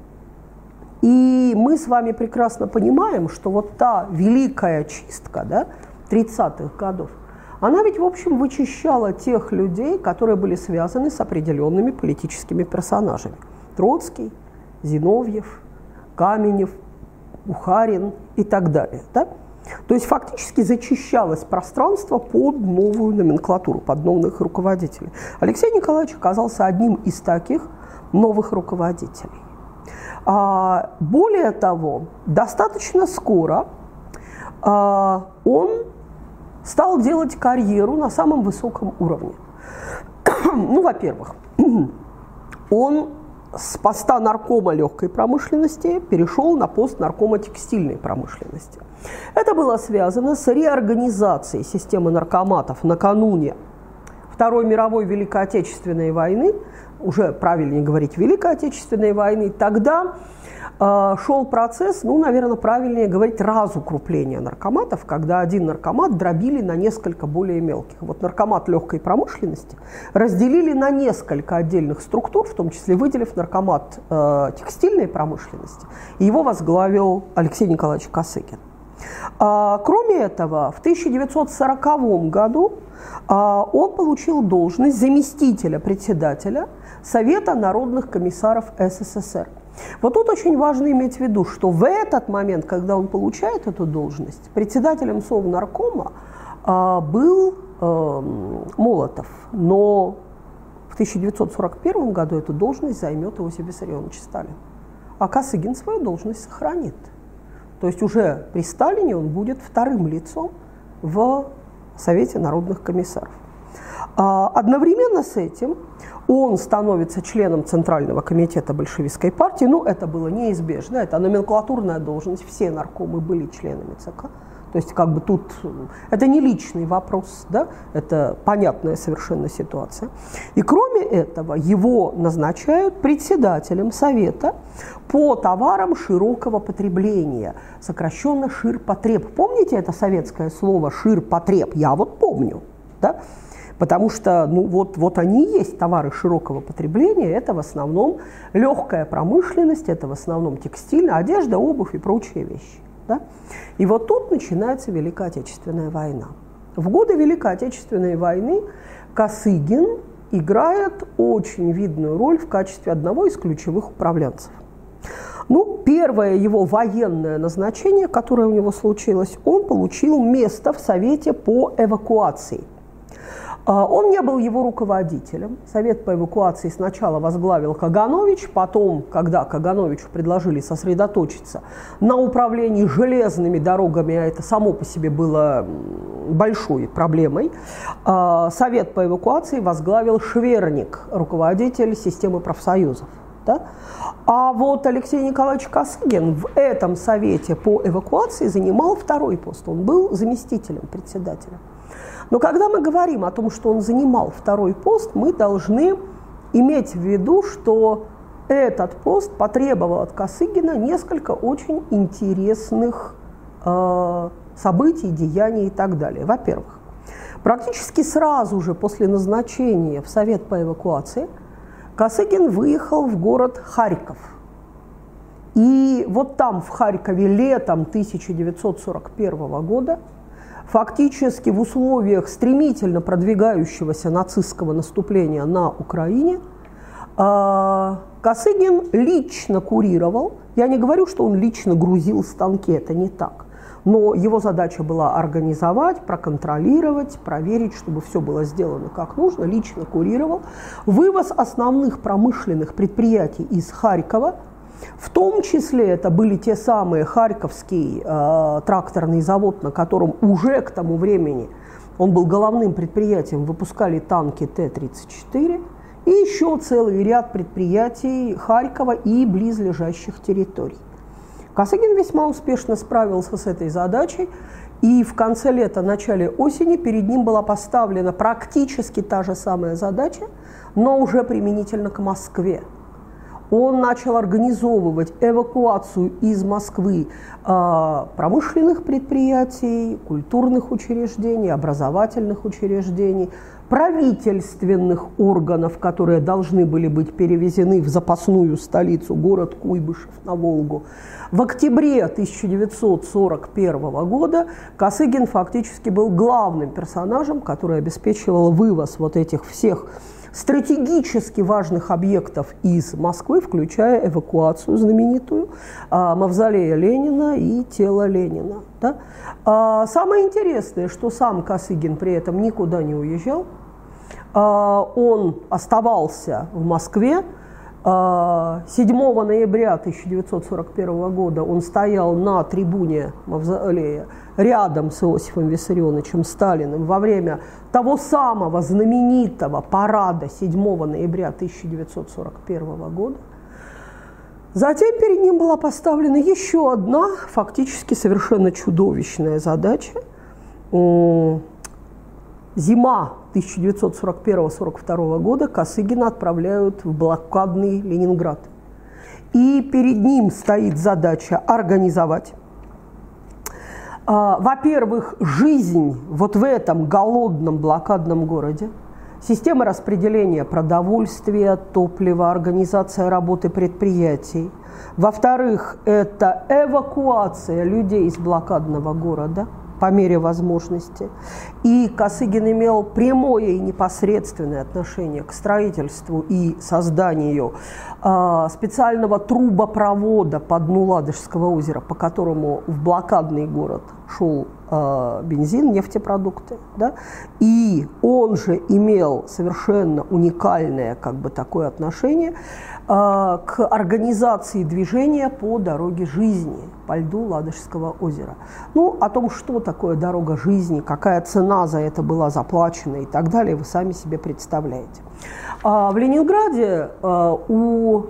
И мы с вами прекрасно понимаем, что вот та великая чистка, да, 30-х годов, она ведь, в общем, вычищала тех людей, которые были связаны с определенными политическими персонажами. Троцкий, Зиновьев, Каменев, Бухарин и так далее. Да? То есть фактически зачищалось пространство под новую номенклатуру, под новых руководителей. Алексей Николаевич оказался одним из таких новых руководителей. Более того, достаточно скоро он стал делать карьеру на самом высоком уровне. Ну, во-первых, он с поста наркома легкой промышленности перешел на пост наркома текстильной промышленности. Это было связано с реорганизацией системы наркоматов накануне Второй мировой Великой Отечественной войны, уже правильнее говорить Великой Отечественной войны. Тогда шел процесс, ну, наверное, правильнее говорить, разукрупления наркоматов, когда один наркомат дробили на несколько более мелких. Вот наркомат легкой промышленности разделили на несколько отдельных структур, в том числе выделив наркомат текстильной промышленности, и его возглавил Алексей Николаевич Косыгин. Кроме этого, в 1940 году он получил должность заместителя председателя Совета народных комиссаров СССР. Вот тут очень важно иметь в виду, что в этот момент, когда он получает эту должность, председателем Совнаркома был Молотов, но в 1941 году эту должность займет Иосиф Виссарионович Сталин, а Косыгин свою должность сохранит. То есть уже при Сталине он будет вторым лицом в Совете народных комиссаров. Одновременно с этим он становится членом Центрального комитета большевистской партии. Ну, это было неизбежно, это номенклатурная должность, все наркомы были членами ЦК. То есть как бы тут это не личный вопрос, да? Это понятная совершенно ситуация. И кроме этого его назначают председателем Совета по товарам широкого потребления, сокращенно ширпотреб. Помните это советское слово ширпотреб? Я вот помню, да? Потому что ну, вот они и есть товары широкого потребления, это в основном легкая промышленность, это в основном текстильная, одежда, обувь и прочие вещи. Да? И вот тут начинается Великая Отечественная война. В годы Великой Отечественной войны Косыгин играет очень видную роль в качестве одного из ключевых управленцев. Ну, первое его военное назначение, которое у него случилось, он получил место в Совете по эвакуации. Он не был его руководителем. Совет по эвакуации сначала возглавил Каганович, потом, когда Кагановичу предложили сосредоточиться на управлении железными дорогами, а это само по себе было большой проблемой, Совет по эвакуации возглавил Шверник, руководитель системы профсоюзов. Да? А вот Алексей Николаевич Косыгин в этом Совете по эвакуации занимал второй пост, он был заместителем председателя. Но когда мы говорим о том, что он занимал второй пост, мы должны иметь в виду, что этот пост потребовал от Косыгина несколько очень интересных событий, деяний и так далее. Во-первых, практически сразу же после назначения в Совет по эвакуации Косыгин выехал в город Харьков. И вот там, в Харькове, летом 1941 года, фактически в условиях стремительно продвигающегося нацистского наступления на Украине, Косыгин лично курировал. Я не говорю, что он лично грузил станки, это не так. Но его задача была организовать, проконтролировать, проверить, чтобы все было сделано как нужно, лично курировал вывоз основных промышленных предприятий из Харькова. В том числе это были те самые Харьковский тракторный завод, на котором уже к тому времени он был головным предприятием, выпускали танки Т-34, и еще целый ряд предприятий Харькова и близлежащих территорий. Косыгин весьма успешно справился с этой задачей, и в конце лета, начале осени перед ним была поставлена практически та же самая задача, но уже применительно к Москве. Он начал организовывать эвакуацию из Москвы промышленных предприятий, культурных учреждений, образовательных учреждений, правительственных органов, которые должны были быть перевезены в запасную столицу, город Куйбышев на Волгу. В октябре 1941 года Косыгин фактически был главным персонажем, который обеспечивал вывоз вот этих всех стратегически важных объектов из Москвы, включая эвакуацию знаменитую мавзолея Ленина и тела Ленина. Да? Самое интересное, что сам Косыгин при этом никуда не уезжал. Он оставался в Москве. 7 ноября 1941 года он стоял на трибуне мавзолея рядом с Иосифом Виссарионовичем Сталиным во время того самого знаменитого парада 7 ноября 1941 года. Затем перед ним была поставлена еще одна фактически совершенно чудовищная задача. Зима 1941-1942 года Косыгина отправляют в блокадный Ленинград. И перед ним стоит задача организовать, во-первых, жизнь вот в этом голодном блокадном городе, система распределения продовольствия, топлива, организация работы предприятий. Во-вторых, это эвакуация людей из блокадного города по мере возможности. И Косыгин имел прямое и непосредственное отношение к строительству и созданию специального трубопровода по дну Ладожского озера, по которому в блокадный город шел бензин, нефтепродукты. Да? И он же имел совершенно уникальное такое отношение к организации движения по дороге жизни, по льду Ладожского озера. Ну, о том, что такое дорога жизни, какая цена за это была заплачена и так далее, вы сами себе представляете. В Ленинграде у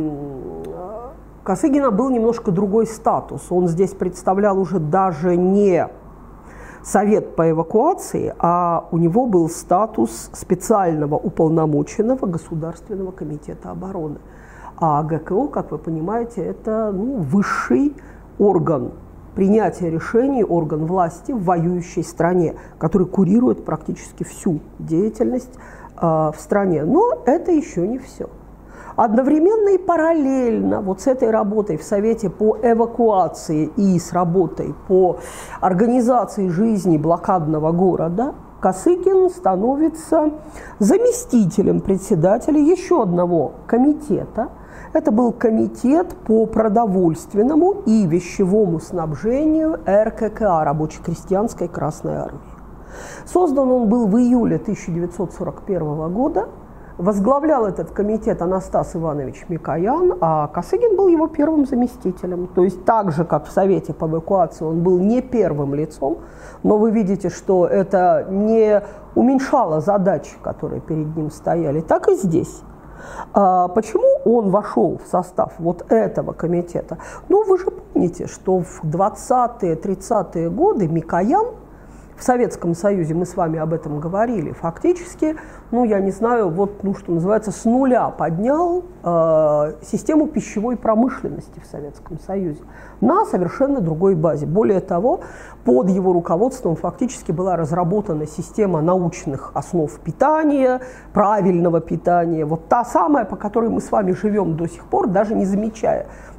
Косыгина был немножко другой статус. Он здесь представлял уже даже не совет по эвакуации, а у него был статус специального уполномоченного Государственного комитета обороны. А ГКО, как вы понимаете, это высший орган принятия решений, орган власти в воюющей стране, который курирует практически всю деятельность в стране. Но это еще не все. Одновременно и параллельно вот с этой работой в Совете по эвакуации и с работой по организации жизни блокадного города Косыгин становится заместителем председателя еще одного комитета. Это был комитет по продовольственному и вещевому снабжению РККА, Рабоче-крестьянской Красной Армии. Создан он был в июле 1941 года. Возглавлял этот комитет Анастас Иванович Микоян, а Косыгин был его первым заместителем. То есть так же, как в Совете по эвакуации, он был не первым лицом, но вы видите, что это не уменьшало задачи, которые перед ним стояли, так и здесь. Почему он вошел в состав вот этого комитета? Ну, вы же помните, что в 20-е, 30-е годы Микоян в Советском Союзе, мы с вами об этом говорили, фактически, я не знаю, что называется, с нуля поднял систему пищевой промышленности в Советском Союзе на совершенно другой базе. Более того, под его руководством фактически была разработана система научных основ питания, правильного питания, вот та самая, по которой мы с вами живем до сих пор, даже не замечая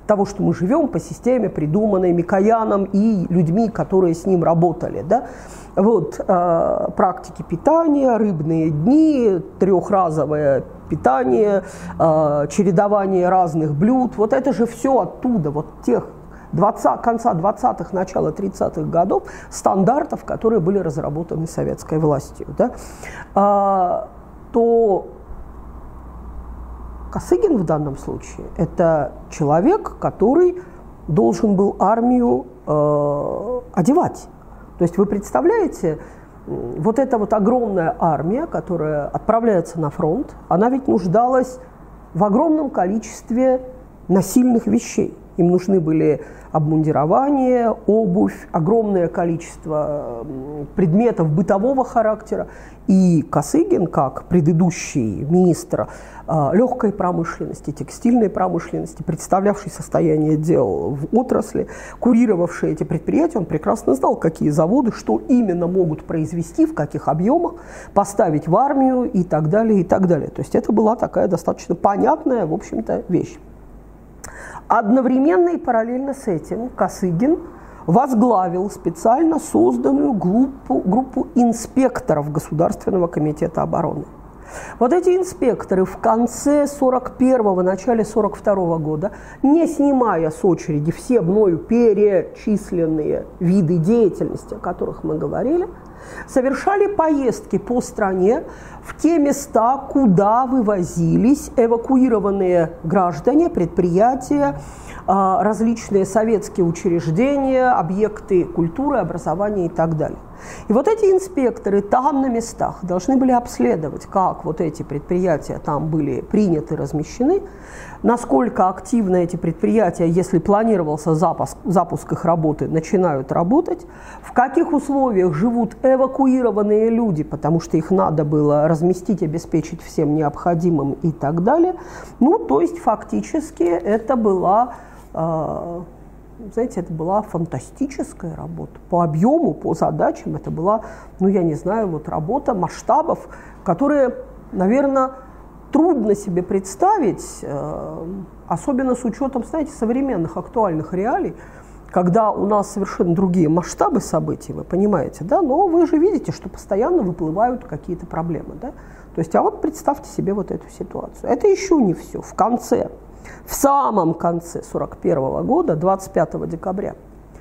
того, что мы живем по системе, придуманной Микояном и людьми, которые с ним работали. Да? Вот, практики питания, рыбные дни, трехразовое питание, чередование разных блюд. Вот это же все оттуда, вот тех конца 20-х, начала 30-х годов, стандартов, которые были разработаны советской властью. Да? То Косыгин в данном случае – это человек, который должен был армию одевать. То есть вы представляете, вот эта вот огромная армия, которая отправляется на фронт, она ведь нуждалась в огромном количестве насильных вещей. Им нужны были обмундирование, обувь, огромное количество предметов бытового характера. И Косыгин, как предыдущий министр легкой промышленности, текстильной промышленности, представлявший состояние дел в отрасли, курировавший эти предприятия, он прекрасно знал, какие заводы, что именно могут произвести, в каких объемах, поставить в армию и так далее, и так далее. То есть это была такая достаточно понятная, в общем-то, вещь. Одновременно и параллельно с этим Косыгин возглавил специально созданную группу инспекторов Государственного комитета обороны. Вот эти инспекторы в конце 41-го, начале 42-го года, не снимая с очереди все мною перечисленные виды деятельности, о которых мы говорили, совершали поездки по стране в те места, куда вывозились эвакуированные граждане, предприятия, различные советские учреждения, объекты культуры, образования и так далее. И вот эти инспекторы там на местах должны были обследовать, как вот эти предприятия там были приняты, размещены, насколько активно эти предприятия, если планировался запуск их работы, начинают работать, в каких условиях живут эвакуированные люди, потому что их надо было разместить, обеспечить всем необходимым и так далее. Ну, то есть фактически это была... Знаете, это была фантастическая работа. По объему, по задачам это была, ну, я не знаю, вот работа масштабов, которые, наверное, трудно себе представить, особенно с учетом, знаете, современных актуальных реалий, когда у нас совершенно другие масштабы событий, вы понимаете, да, но вы же видите, что постоянно выплывают какие-то проблемы, да. То есть, а вот представьте себе вот эту ситуацию. Это еще не все. В самом конце 1941 года, 25 декабря,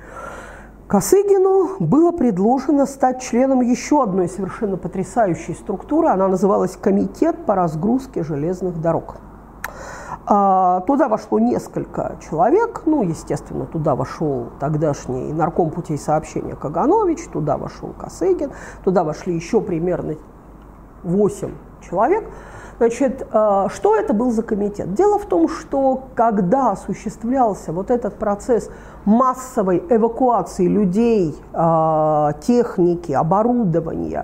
Косыгину было предложено стать членом еще одной совершенно потрясающей структуры. Она называлась «Комитет по разгрузке железных дорог». Туда вошло несколько человек. Ну, естественно, туда вошел тогдашний нарком путей сообщения Каганович, туда вошел Косыгин, туда вошли еще примерно 8 человек. Значит, что это был за комитет? Дело в том, что когда осуществлялся вот этот процесс массовой эвакуации людей, техники, оборудования,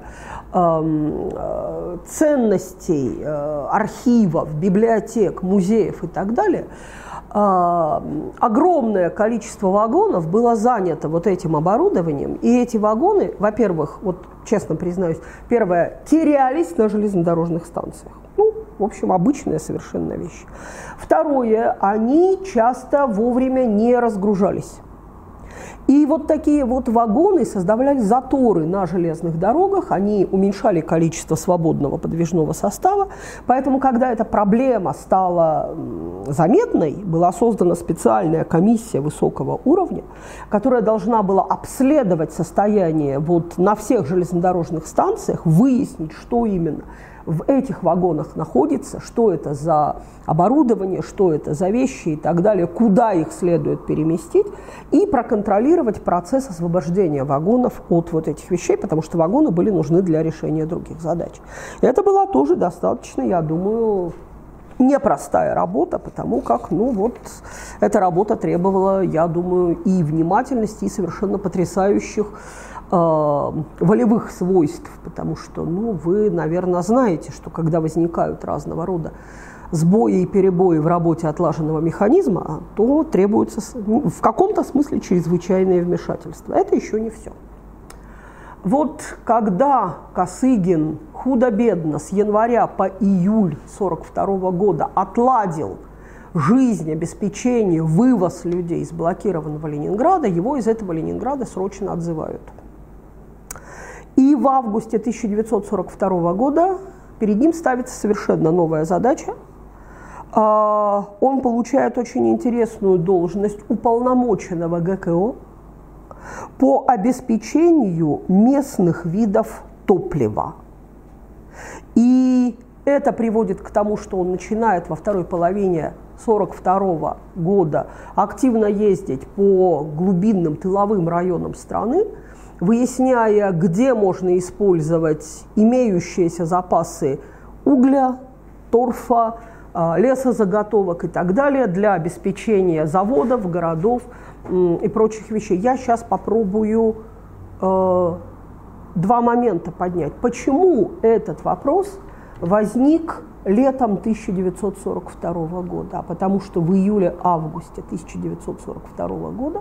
ценностей, архивов, библиотек, музеев и так далее, огромное количество вагонов было занято вот этим оборудованием, и эти вагоны, во-первых, вот честно признаюсь, первое, терялись на железнодорожных станциях. Ну, в общем, обычная совершенно вещь. Второе, они часто вовремя не разгружались. И вот такие вот вагоны создавали заторы на железных дорогах, они уменьшали количество свободного подвижного состава, поэтому, когда эта проблема стала заметной, была создана специальная комиссия высокого уровня, которая должна была обследовать состояние вот на всех железнодорожных станциях, выяснить, что именно в этих вагонах находится, что это за оборудование, что это за вещи и так далее, куда их следует переместить, и проконтролировать процесс освобождения вагонов от вот этих вещей, потому что вагоны были нужны для решения других задач. И это была тоже достаточно, я думаю, непростая работа, потому как, ну вот, эта работа требовала, я думаю, и внимательности, и совершенно потрясающих волевых свойств, потому что, ну, вы, наверное, знаете, что когда возникают разного рода сбои и перебои в работе отлаженного механизма, то требуется в каком-то смысле чрезвычайное вмешательство. Это еще не все. Вот когда Косыгин худо-бедно с января по июль 1942 года отладил жизнь, обеспечение, вывоз людей из блокированного Ленинграда, его из этого Ленинграда срочно отзывают. И в августе 1942 года перед ним ставится совершенно новая задача. Он получает очень интересную должность уполномоченного ГКО по обеспечению местных видов топлива. И это приводит к тому, что он начинает во второй половине 1942 года активно ездить по глубинным тыловым районам страны, выясняя, где можно использовать имеющиеся запасы угля, торфа, лесозаготовок и так далее для обеспечения заводов, городов и прочих вещей. Я сейчас попробую два момента поднять. Почему этот вопрос возник летом 1942 года? А потому что в июле-августе 1942 года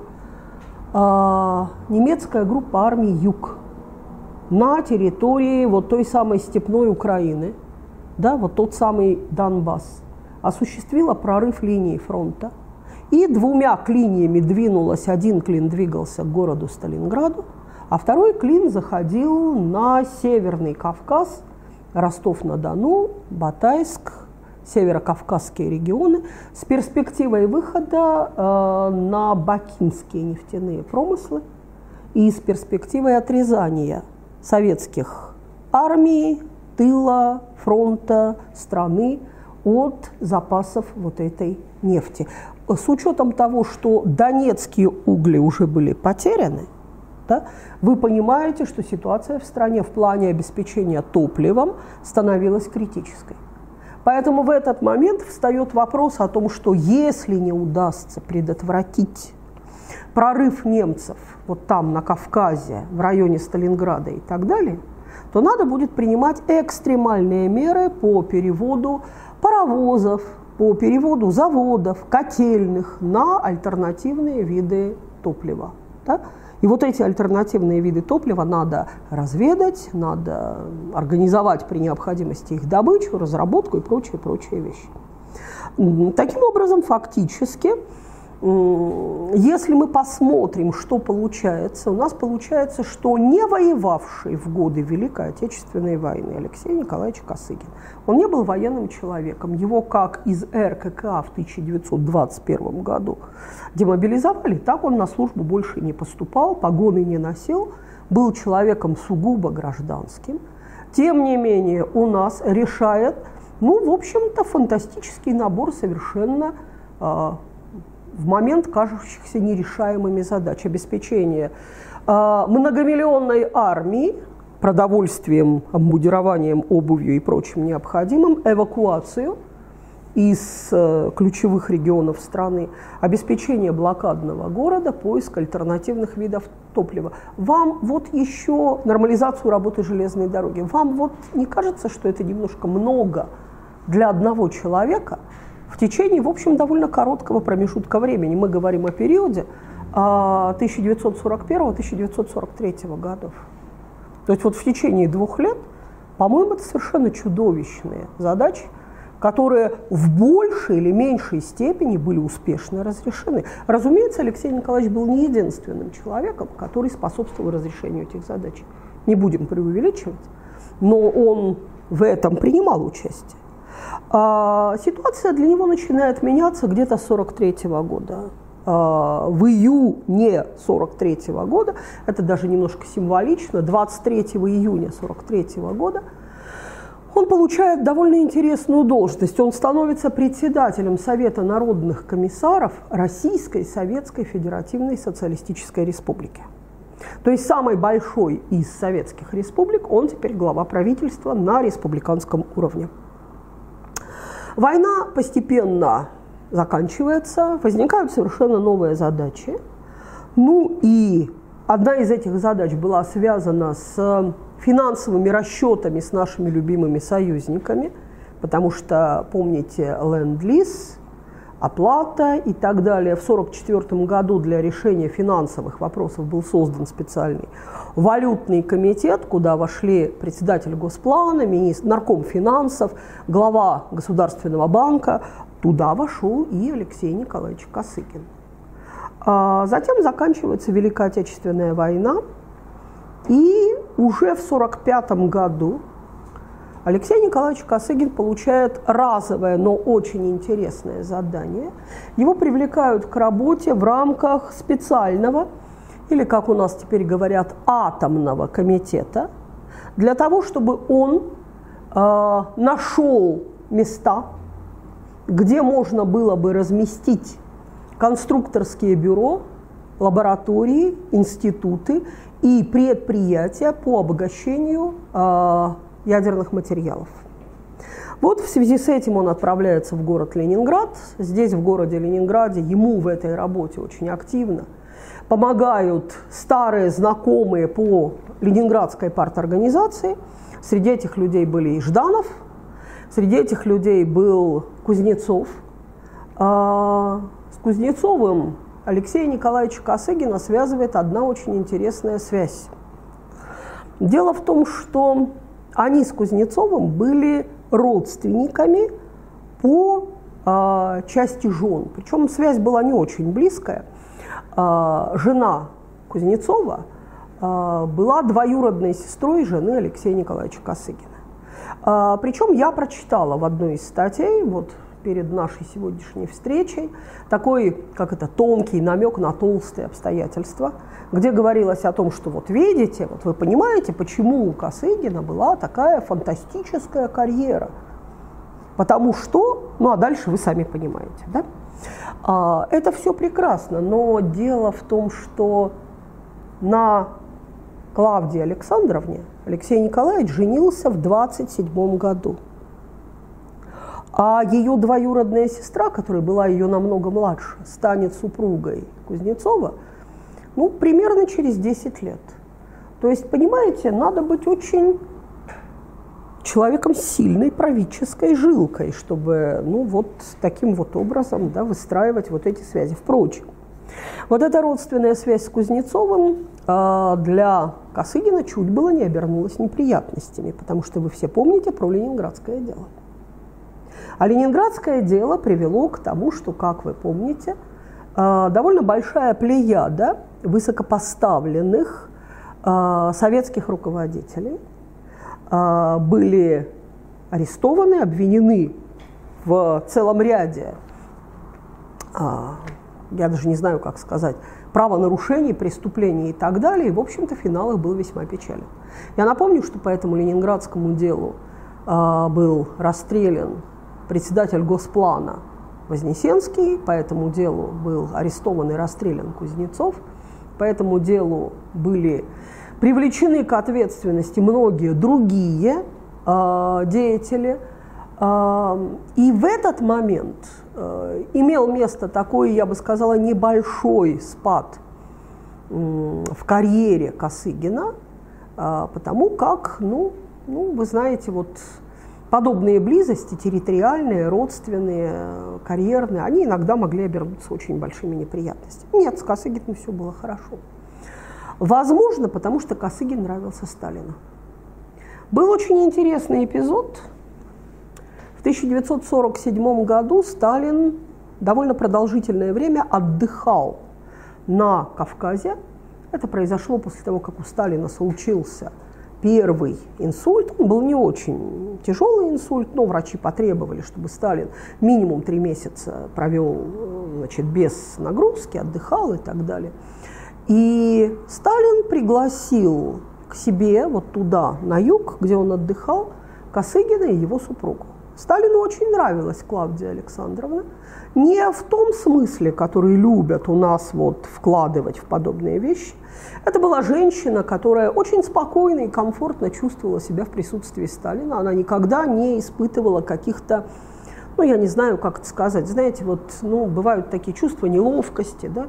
немецкая группа армий «Юг» на территории вот той самой степной Украины, да, вот тот самый Донбасс, осуществила прорыв линии фронта и двумя клиньями двинулась. Один клин двигался к городу Сталинграду, а второй клин заходил на Северный Кавказ, Ростов-на-Дону, Батайск, северокавказские регионы, с перспективой выхода на бакинские нефтяные промыслы и с перспективой отрезания советских армий, тыла, фронта, страны от запасов вот этой нефти. С учетом того, что донецкие угли уже были потеряны, да, вы понимаете, что ситуация в стране в плане обеспечения топливом становилась критической. Поэтому в этот момент встает вопрос о том, что если не удастся предотвратить прорыв немцев вот там, на Кавказе, в районе Сталинграда и так далее, то надо будет принимать экстремальные меры по переводу паровозов, по переводу заводов, котельных на альтернативные виды топлива. Да? И вот эти альтернативные виды топлива надо разведать, надо организовать при необходимости их добычу, разработку и прочие вещи. Таким образом, фактически, если мы посмотрим, что получается, у нас получается, что не воевавший в годы Великой Отечественной войны Алексей Николаевич Косыгин, он не был военным человеком. Его как из РККА в 1921 году демобилизовали, так он на службу больше не поступал, погоны не носил, был человеком сугубо гражданским. Тем не менее, у нас решает, в общем-то, фантастический набор совершенно в момент кажущихся нерешаемыми задач. Обеспечение многомиллионной армии продовольствием, обмундированием, обувью и прочим необходимым, эвакуацию из ключевых регионов страны, обеспечение блокадного города, поиск альтернативных видов топлива. Вам вот еще нормализацию работы железной дороги. Вам вот не кажется, что это немножко много для одного человека в течение, в общем, довольно короткого промежутка времени? Мы говорим о периоде 1941-1943 годов. То есть вот в течение 2 лет, по-моему, это совершенно чудовищные задачи, которые в большей или меньшей степени были успешно разрешены. Разумеется, Алексей Николаевич был не единственным человеком, который способствовал разрешению этих задач. Не будем преувеличивать, но он в этом принимал участие. Ситуация для него начинает меняться где-то с 1943 года. В июне 1943 года, это даже немножко символично, 23 июня 1943 года он получает довольно интересную должность. Он становится председателем Совета народных комиссаров Российской Советской Федеративной Социалистической Республики. То есть самой большой из советских республик, он теперь глава правительства на республиканском уровне. Война постепенно заканчивается, возникают совершенно новые задачи. И одна из этих задач была связана с финансовыми расчетами с нашими любимыми союзниками, потому что, помните, ленд-лиз, оплата и так далее. В 1944 году для решения финансовых вопросов был создан специальный валютный комитет, куда вошли председатель Госплана, нарком финансов, глава Государственного банка. Туда вошел и Алексей Николаевич Косыгин. Затем заканчивается Великая Отечественная война, и уже в 1945 году Алексей Николаевич Косыгин получает разовое, но очень интересное задание. Его привлекают к работе в рамках специального, или, как у нас теперь говорят, атомного комитета, для того, чтобы он нашел места, где можно было бы разместить конструкторские бюро, лаборатории, институты и предприятия по обогащению ядерных материалов. Вот в связи с этим он отправляется в город Ленинград. Здесь, в городе Ленинграде, ему в этой работе очень активно помогают старые знакомые по Ленинградской парторганизации. Среди этих людей были и Жданов, среди этих людей был Кузнецов. С Кузнецовым Алексея Николаевича Косыгина связывает одна очень интересная связь. Дело в том, что они с Кузнецовым были родственниками по части жен. Причем связь была не очень близкая. Жена Кузнецова была двоюродной сестрой жены Алексея Николаевича Косыгина. Причем я прочитала в одной из статей, вот перед нашей сегодняшней встречей, такой, как это, тонкий намек на толстые обстоятельства, где говорилось о том, что вот видите, вот вы понимаете, почему у Косыгина была такая фантастическая карьера. Потому что, ну а дальше вы сами понимаете, да? Это все прекрасно, но дело в том, что на Клавдии Александровне Алексей Николаевич женился в 1927 году. А ее двоюродная сестра, которая была ее намного младше, станет супругой Кузнецова, ну, примерно через 10 лет. То есть, понимаете, надо быть очень человеком с сильной правительской жилкой, чтобы, ну, вот таким вот образом, да, выстраивать вот эти связи. Впрочем, вот эта родственная связь с Кузнецовым для Косыгина чуть было не обернулась неприятностями, потому что вы все помните про ленинградское дело. А ленинградское дело привело к тому, что, как вы помните, довольно большая плеяда высокопоставленных советских руководителей были арестованы, обвинены в целом ряде, я даже не знаю, как сказать, правонарушений, преступлений и так далее. И, в общем-то, финал их был весьма печален. Я напомню, что по этому ленинградскому делу был расстрелян председатель Госплана Вознесенский, по этому делу был арестован и расстрелян Кузнецов, по этому делу были привлечены к ответственности многие другие деятели. И в этот момент имел место такой, я бы сказала, небольшой спад в карьере Косыгина, потому как, ну, вы знаете, вот подобные близости, территориальные, родственные, карьерные, они иногда могли обернуться очень большими неприятностями. Нет, с Косыгиным все было хорошо. Возможно, потому что Косыгин нравился Сталину. Был очень интересный эпизод. В 1947 году Сталин довольно продолжительное время отдыхал на Кавказе. Это произошло после того, как у Сталина случился первый инсульт. Он был не очень тяжелый инсульт, но врачи потребовали, чтобы Сталин минимум 3 месяца провел, значит, без нагрузки, отдыхал и так далее. И Сталин пригласил к себе вот туда, на юг, где он отдыхал, Косыгина и его супругу. Сталину очень нравилась Клавдия Александровна. Не в том смысле, который любят у нас вот вкладывать в подобные вещи. Это была женщина, которая очень спокойно и комфортно чувствовала себя в присутствии Сталина. Она никогда не испытывала каких-то, ну, я не знаю, как это сказать, знаете, вот, ну, бывают такие чувства неловкости, да,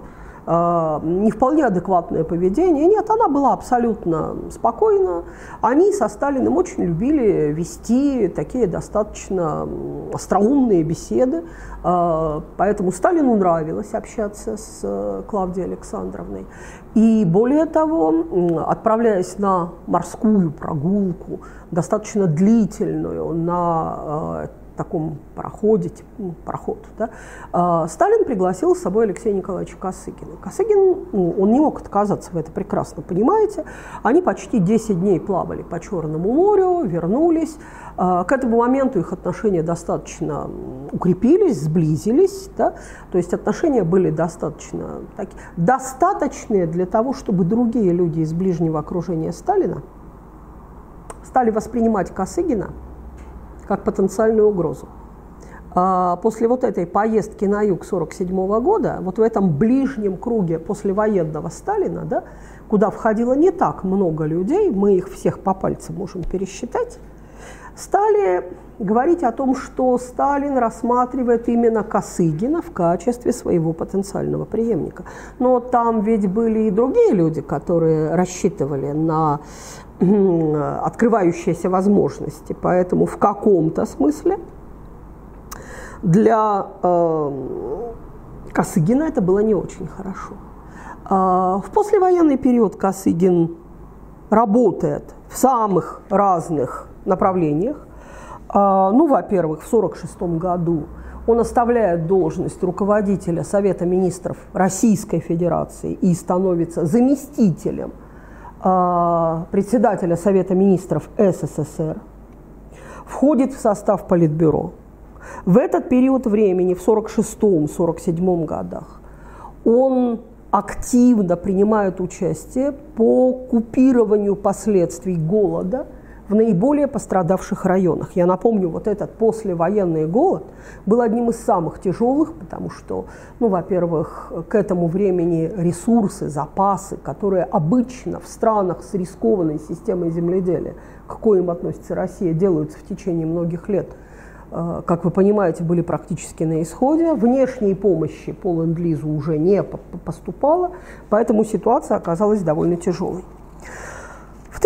не вполне адекватное поведение. Нет, она была абсолютно спокойна. Они со Сталиным очень любили вести такие достаточно остроумные беседы, поэтому Сталину нравилось общаться с Клавдией Александровной. И более того, отправляясь на морскую прогулку, достаточно длительную, на таком пароходе, пароход, да, Сталин пригласил с собой Алексея Николаевича Косыгина. Косыгин, он не мог отказаться, вы это прекрасно понимаете. Они почти 10 дней плавали по Черному морю, вернулись. К этому моменту их отношения достаточно укрепились, сблизились. Да? То есть отношения были достаточные для того, чтобы другие люди из ближнего окружения Сталина стали воспринимать Косыгина как потенциальную угрозу. После вот этой поездки на юг 1947 года, вот в этом ближнем круге послевоенного Сталина, да, куда входило не так много людей, мы их всех по пальцам можем пересчитать, стали говорить о том, что Сталин рассматривает именно Косыгина в качестве своего потенциального преемника. Но там ведь были и другие люди, которые рассчитывали на открывающиеся возможности. Поэтому в каком-то смысле для Косыгина это было не очень хорошо. В послевоенный период Косыгин работает в самых разных направлениях. Ну, во-первых, в 1946 году он оставляет должность руководителя Совета министров Российской Федерации и становится заместителем председателя Совета министров СССР, входит в состав Политбюро. В этот период времени, в 1946-1947 годах, он активно принимает участие по купированию последствий голода в наиболее пострадавших районах. Я напомню, вот этот послевоенный голод был одним из самых тяжелых, потому что, ну, во-первых, к этому времени ресурсы, запасы, которые обычно в странах с рискованной системой земледелия, к коим относится Россия, делаются в течение многих лет, как вы понимаете, были практически на исходе. Внешней помощи по ленд-лизу уже не поступало, поэтому ситуация оказалась довольно тяжелой. В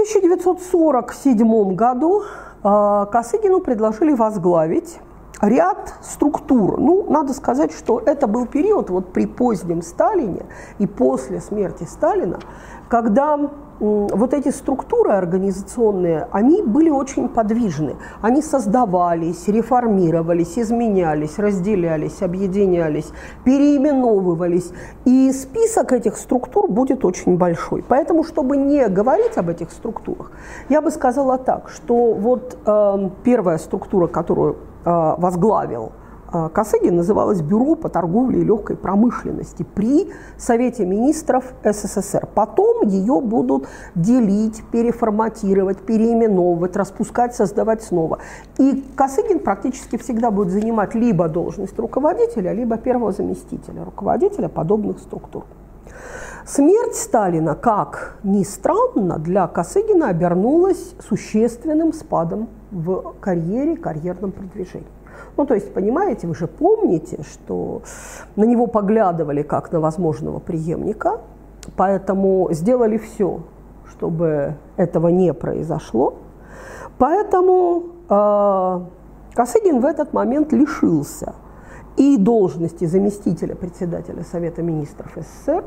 1947 году Косыгину предложили возглавить ряд структур. Ну, надо сказать, что это был период вот при позднем Сталине и после смерти Сталина, когда вот эти структуры организационные, они были очень подвижны. Они создавались, реформировались, изменялись, разделялись, объединялись, переименовывались. И список этих структур будет очень большой. Поэтому, чтобы не говорить об этих структурах, я бы сказала так, что вот первая структура, которую возглавил Косыгин, называлась Бюро по торговле и легкой промышленности при Совете министров СССР. Потом ее будут делить, переформатировать, переименовывать, распускать, создавать снова. И Косыгин практически всегда будет занимать либо должность руководителя, либо первого заместителя руководителя подобных структур. Смерть Сталина, как ни странно, для Косыгина обернулась существенным спадом в карьерном продвижении. Ну, то есть, понимаете, вы же помните, что на него поглядывали как на возможного преемника, поэтому сделали все, чтобы этого не произошло. Поэтому Косыгин в этот момент лишился и должности заместителя председателя Совета министров СССР,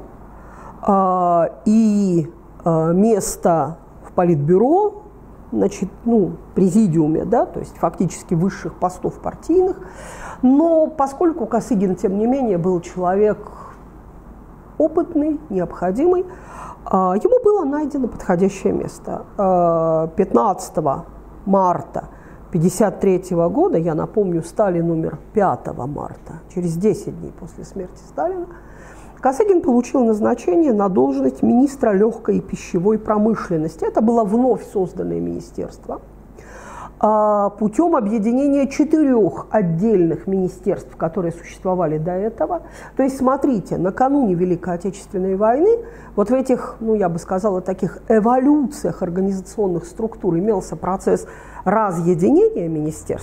и места в Политбюро, значит, ну, президиуме, да, то есть фактически высших постов партийных. Но поскольку Косыгин, тем не менее, был человек опытный, необходимый, ему было найдено подходящее место. 15 марта 1953 года, я напомню, Сталин умер 5 марта, через 10 дней после смерти Сталина, Косыгин получил назначение на должность министра легкой и пищевой промышленности. Это было вновь созданное министерство путем объединения 4 отдельных министерств, которые существовали до этого. То есть, смотрите, накануне Великой Отечественной войны вот в этих, ну, я бы сказала, таких эволюциях организационных структур имелся процесс разъединения министерств.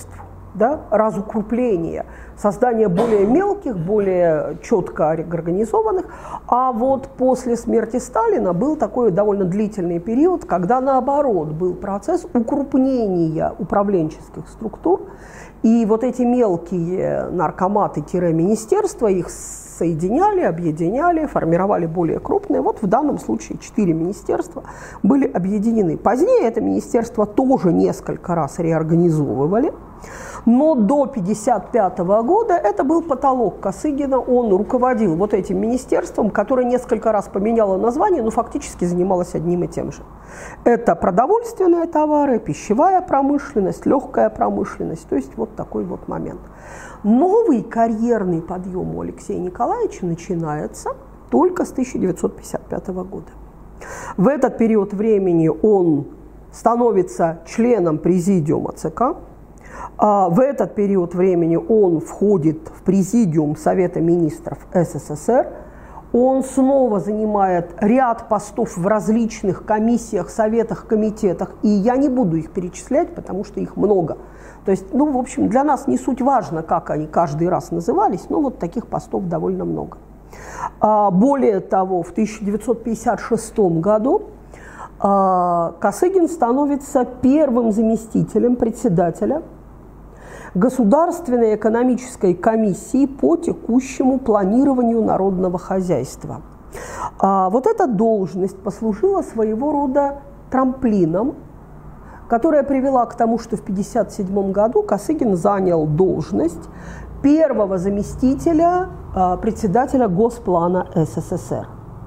да, разукрупление, создание более мелких, более четко организованных. А вот после смерти Сталина был такой довольно длительный период, когда наоборот был процесс укрупнения управленческих структур. И вот эти мелкие наркоматы-министерства, их соединяли, объединяли, формировали более крупные. Вот в данном случае 4 министерства были объединены. Позднее это министерство тоже несколько раз реорганизовывали, но до 1955 года это был потолок Косыгина. Он руководил вот этим министерством, которое несколько раз поменяло название, но фактически занималось одним и тем же. Это продовольственные товары, пищевая промышленность, легкая промышленность, то есть вот такой вот момент. Новый карьерный подъем у Алексея Николаевича начинается только с 1955 года. В этот период времени он становится членом президиума ЦК. В этот период времени он входит в президиум Совета министров СССР. Он снова занимает ряд постов в различных комиссиях, советах, комитетах. И я не буду их перечислять, потому что их много. То есть, в общем, для нас не суть важно, как они каждый раз назывались, но вот таких постов довольно много. Более того, в 1956 году Косыгин становится первым заместителем председателя Государственной экономической комиссии по текущему планированию народного хозяйства. Вот эта должность послужила своего рода трамплином, которая привела к тому, что в 1957 году Косыгин занял должность первого заместителя председателя Госплана СССР.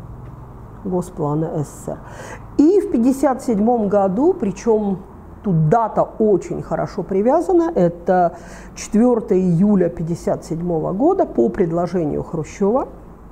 И в 1957 году, причем тут дата очень хорошо привязана, это 4 июля 1957 года по предложению Хрущева,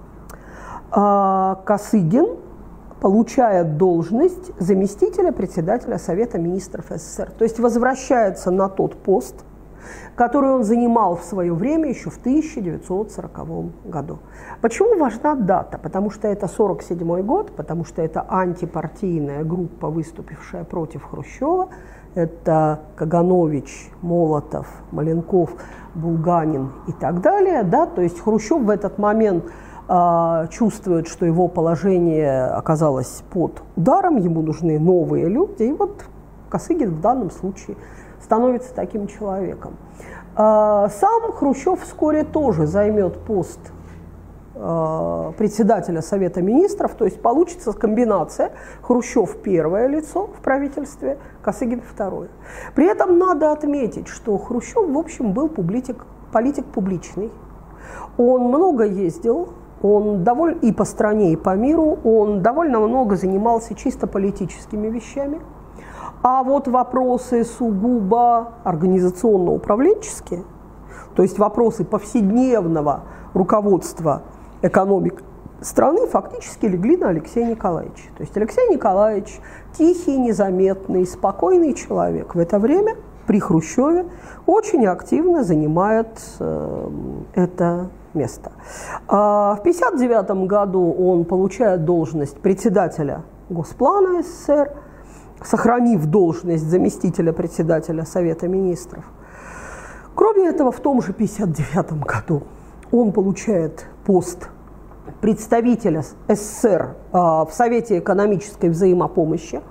Косыгин получает должность заместителя председателя Совета министров СССР. То есть возвращается на тот пост, который он занимал в свое время еще в 1940 году. Почему важна дата? Потому что это 1947 год, потому что это антипартийная группа, выступившая против Хрущева. Это Каганович, Молотов, Маленков, Булганин и так далее. Да? То есть Хрущев в этот момент чувствует, что его положение оказалось под ударом, ему нужны новые люди, и вот Косыгин в данном случае становится таким человеком. Сам Хрущев вскоре тоже займет пост председателя Совета министров, то есть получится комбинация Хрущев первое лицо в правительстве, Косыгин второе. При этом надо отметить, что Хрущев, в общем, был политик публичный. Он много ездил, он довольно и по стране, и по миру, он довольно много занимался чисто политическими вещами. А вот вопросы сугубо организационно-управленческие, то есть вопросы повседневного руководства экономикой страны, фактически легли на Алексея Николаевича. То есть Алексей Николаевич тихий, незаметный, спокойный человек в это время при Хрущеве очень активно занимает это место. В 1959 году он получает должность председателя Госплана СССР, сохранив должность заместителя председателя Совета министров. Кроме этого, в том же 1959 году он получает пост представителя СССР в Совете экономической взаимопомощи,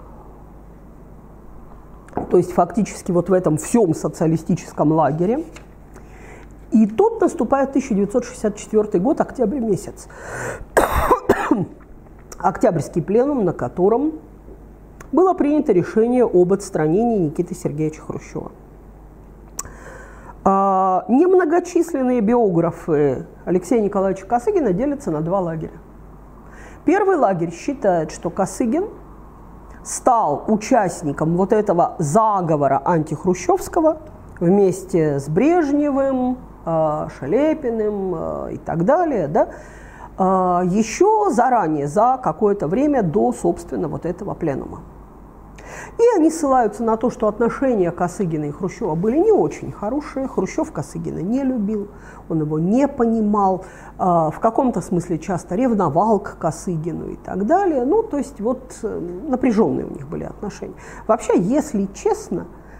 то есть фактически вот в этом всем социалистическом лагере. И тут наступает 1964 год, октябрь месяц. Октябрьский пленум, на котором было принято решение об отстранении Никиты Сергеевича Хрущева. Немногочисленные биографы Алексея Николаевича Косыгина делятся на два лагеря. Первый лагерь считает, что Косыгин стал участником вот этого заговора антихрущевского вместе с Брежневым, Шелепиным и так далее, да, еще заранее, за какое-то время до, собственно, вот этого пленума. И они ссылаются на то, что отношения Косыгина и Хрущева были не очень хорошие. Хрущев Косыгина не любил, он его не понимал, в каком-то смысле часто ревновал к Косыгину и так далее. Ну, то есть вот напряженные у них были отношения. Вообще, если честно,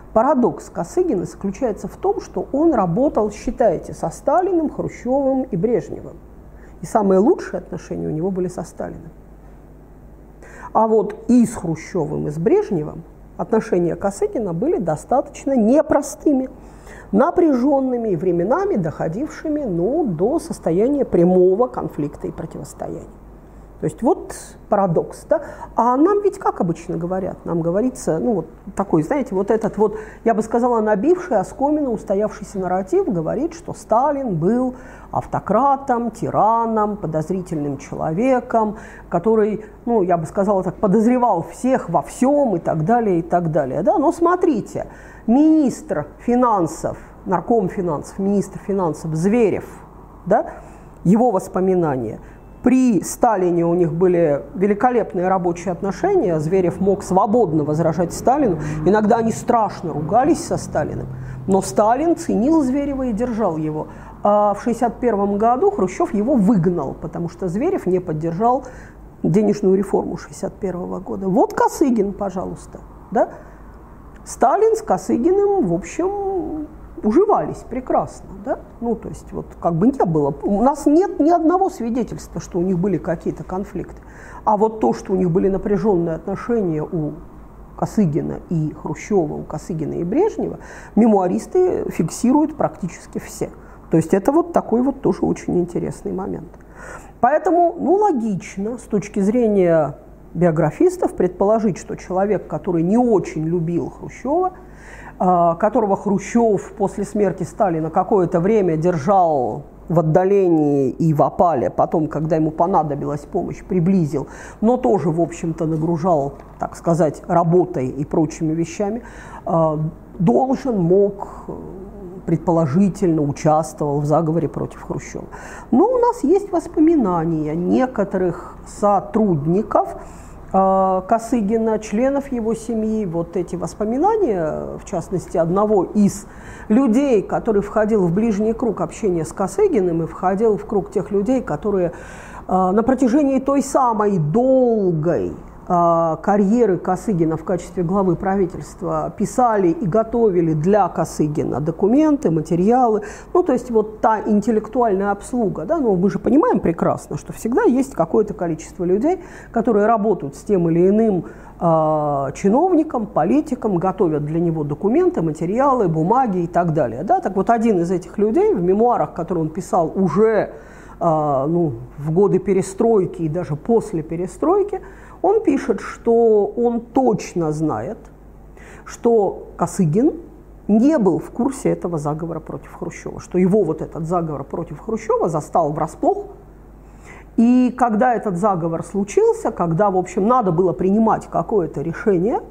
Парадокс Косыгина заключается в том, что он работал, считайте, со Сталиным, Хрущевым и Брежневым. И самые лучшие отношения у него были со Сталиным. А вот и с Хрущевым, и с Брежневым отношения Косыгина были достаточно непростыми, напряженными и временами доходившими до состояния прямого конфликта и противостояния. То есть вот парадокс, да? А нам ведь как обычно говорят? Нам говорится, такой, знаете, вот этот вот, я бы сказала, набивший оскомину устоявшийся нарратив говорит, что Сталин был автократом, тираном, подозрительным человеком, который, я бы сказала так, подозревал всех во всем и так далее, и так далее. Да? Но смотрите, министр финансов, нарком финансов, министр финансов Зверев, да, его воспоминания. При Сталине у них были великолепные рабочие отношения, Зверев мог свободно возражать Сталину, иногда они страшно ругались со Сталиным, но Сталин ценил Зверева и держал его. А в 1961 году Хрущев его выгнал, потому что Зверев не поддержал денежную реформу 1961 года. Вот Косыгин, пожалуйста. Да? Сталин с Косыгиным, в общем, уживались прекрасно, да? То есть вот как бы не было. У нас нет ни одного свидетельства, что у них были какие-то конфликты. А вот то, что у них были напряженные отношения у Косыгина и Хрущева, у Косыгина и Брежнева, мемуаристы фиксируют практически все. То есть это вот такой вот тоже очень интересный момент. Поэтому, логично с точки зрения биографистов предположить, что человек, который не очень любил Хрущева, которого Хрущев после смерти Сталина какое-то время держал в отдалении и в опале, потом, когда ему понадобилась помощь, приблизил, но тоже, в общем-то, нагружал, так сказать, работой и прочими вещами, мог, предположительно участвовал в заговоре против Хрущева. Но у нас есть воспоминания некоторых сотрудников Косыгина, членов его семьи. Вот эти воспоминания, в частности, одного из людей, который входил в ближний круг общения с Косыгиным и входил в круг тех людей, которые на протяжении той самой долгой карьеры Косыгина в качестве главы правительства писали и готовили для Косыгина документы, материалы, то есть вот та интеллектуальная обслуга, да, мы же понимаем прекрасно, что всегда есть какое-то количество людей, которые работают с тем или иным чиновником, политиком, готовят для него документы, материалы, бумаги и так далее. Да? Так вот, один из этих людей в мемуарах, которые он писал уже в годы перестройки и даже после перестройки, он пишет, что он точно знает, что Косыгин не был в курсе этого заговора против Хрущева, что его вот этот заговор против Хрущева застал врасплох. И когда этот заговор случился, когда, в общем, надо было принимать какое-то решение,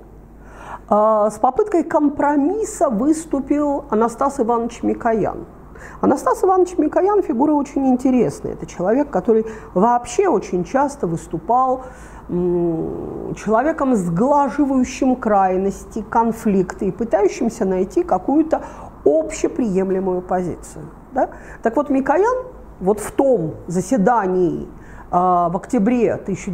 с попыткой компромисса выступил Анастас Иванович Микоян. Анастас Иванович Микоян – фигура очень интересная. Это человек, который вообще очень часто выступал человеком, сглаживающим крайности, конфликты и пытающимся найти какую-то общеприемлемую позицию. Да? Так вот, Микоян вот в том заседании в октябре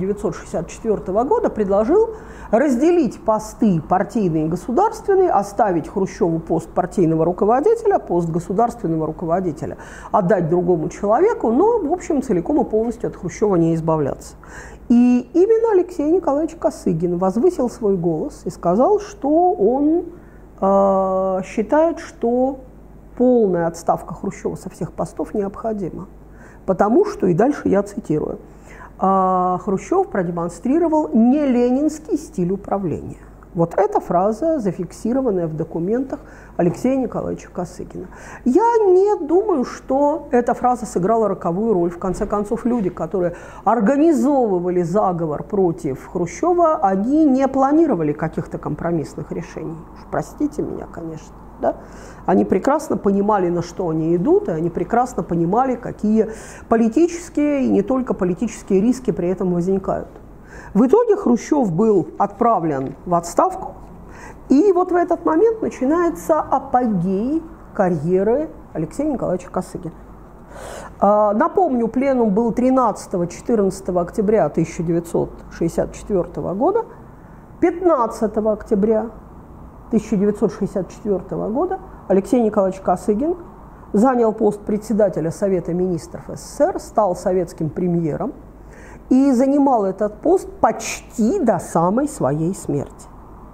1964 года предложил разделить посты партийные и государственные, оставить Хрущеву пост партийного руководителя, пост государственного руководителя, отдать другому человеку, но, в общем, целиком и полностью от Хрущева не избавляться. И именно Алексей Николаевич Косыгин возвысил свой голос и сказал, что он считает, что полная отставка Хрущева со всех постов необходима. Потому что, и дальше я цитирую, Хрущев продемонстрировал не ленинский стиль управления. Вот эта фраза, зафиксированная в документах Алексея Николаевича Косыгина. Я не думаю, что эта фраза сыграла роковую роль. В конце концов, люди, которые организовывали заговор против Хрущева, они не планировали каких-то компромиссных решений. Простите меня, конечно. Да? Они прекрасно понимали, на что они идут, и они прекрасно понимали, какие политические и не только политические риски при этом возникают. В итоге Хрущев был отправлен в отставку, и вот в этот момент начинается апогей карьеры Алексея Николаевича Косыгина. Напомню, пленум был 13-14 октября 1964 года, 15 октября 1964 года Алексей Николаевич Косыгин занял пост председателя Совета министров СССР, стал советским премьером и занимал этот пост почти до самой своей смерти.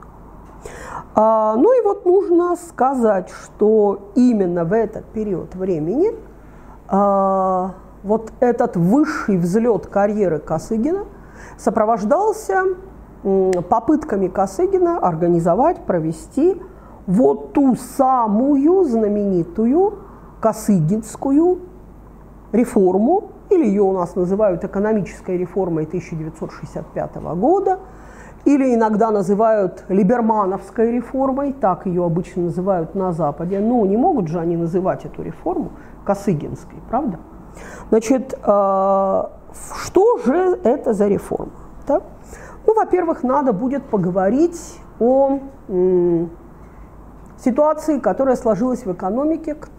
Ну и вот нужно сказать, что именно в этот период времени вот этот высший взлет карьеры Косыгина сопровождался попытками Косыгина организовать, провести вот ту самую знаменитую Косыгинскую реформу, или ее у нас называют экономической реформой 1965 года, или иногда называют либермановской реформой, так ее обычно называют на Западе. Но не могут же они называть эту реформу Косыгинской, правда? Значит, что же это за реформа? Да? Ну, во-первых, надо будет поговорить о ситуации, которая сложилась в экономике к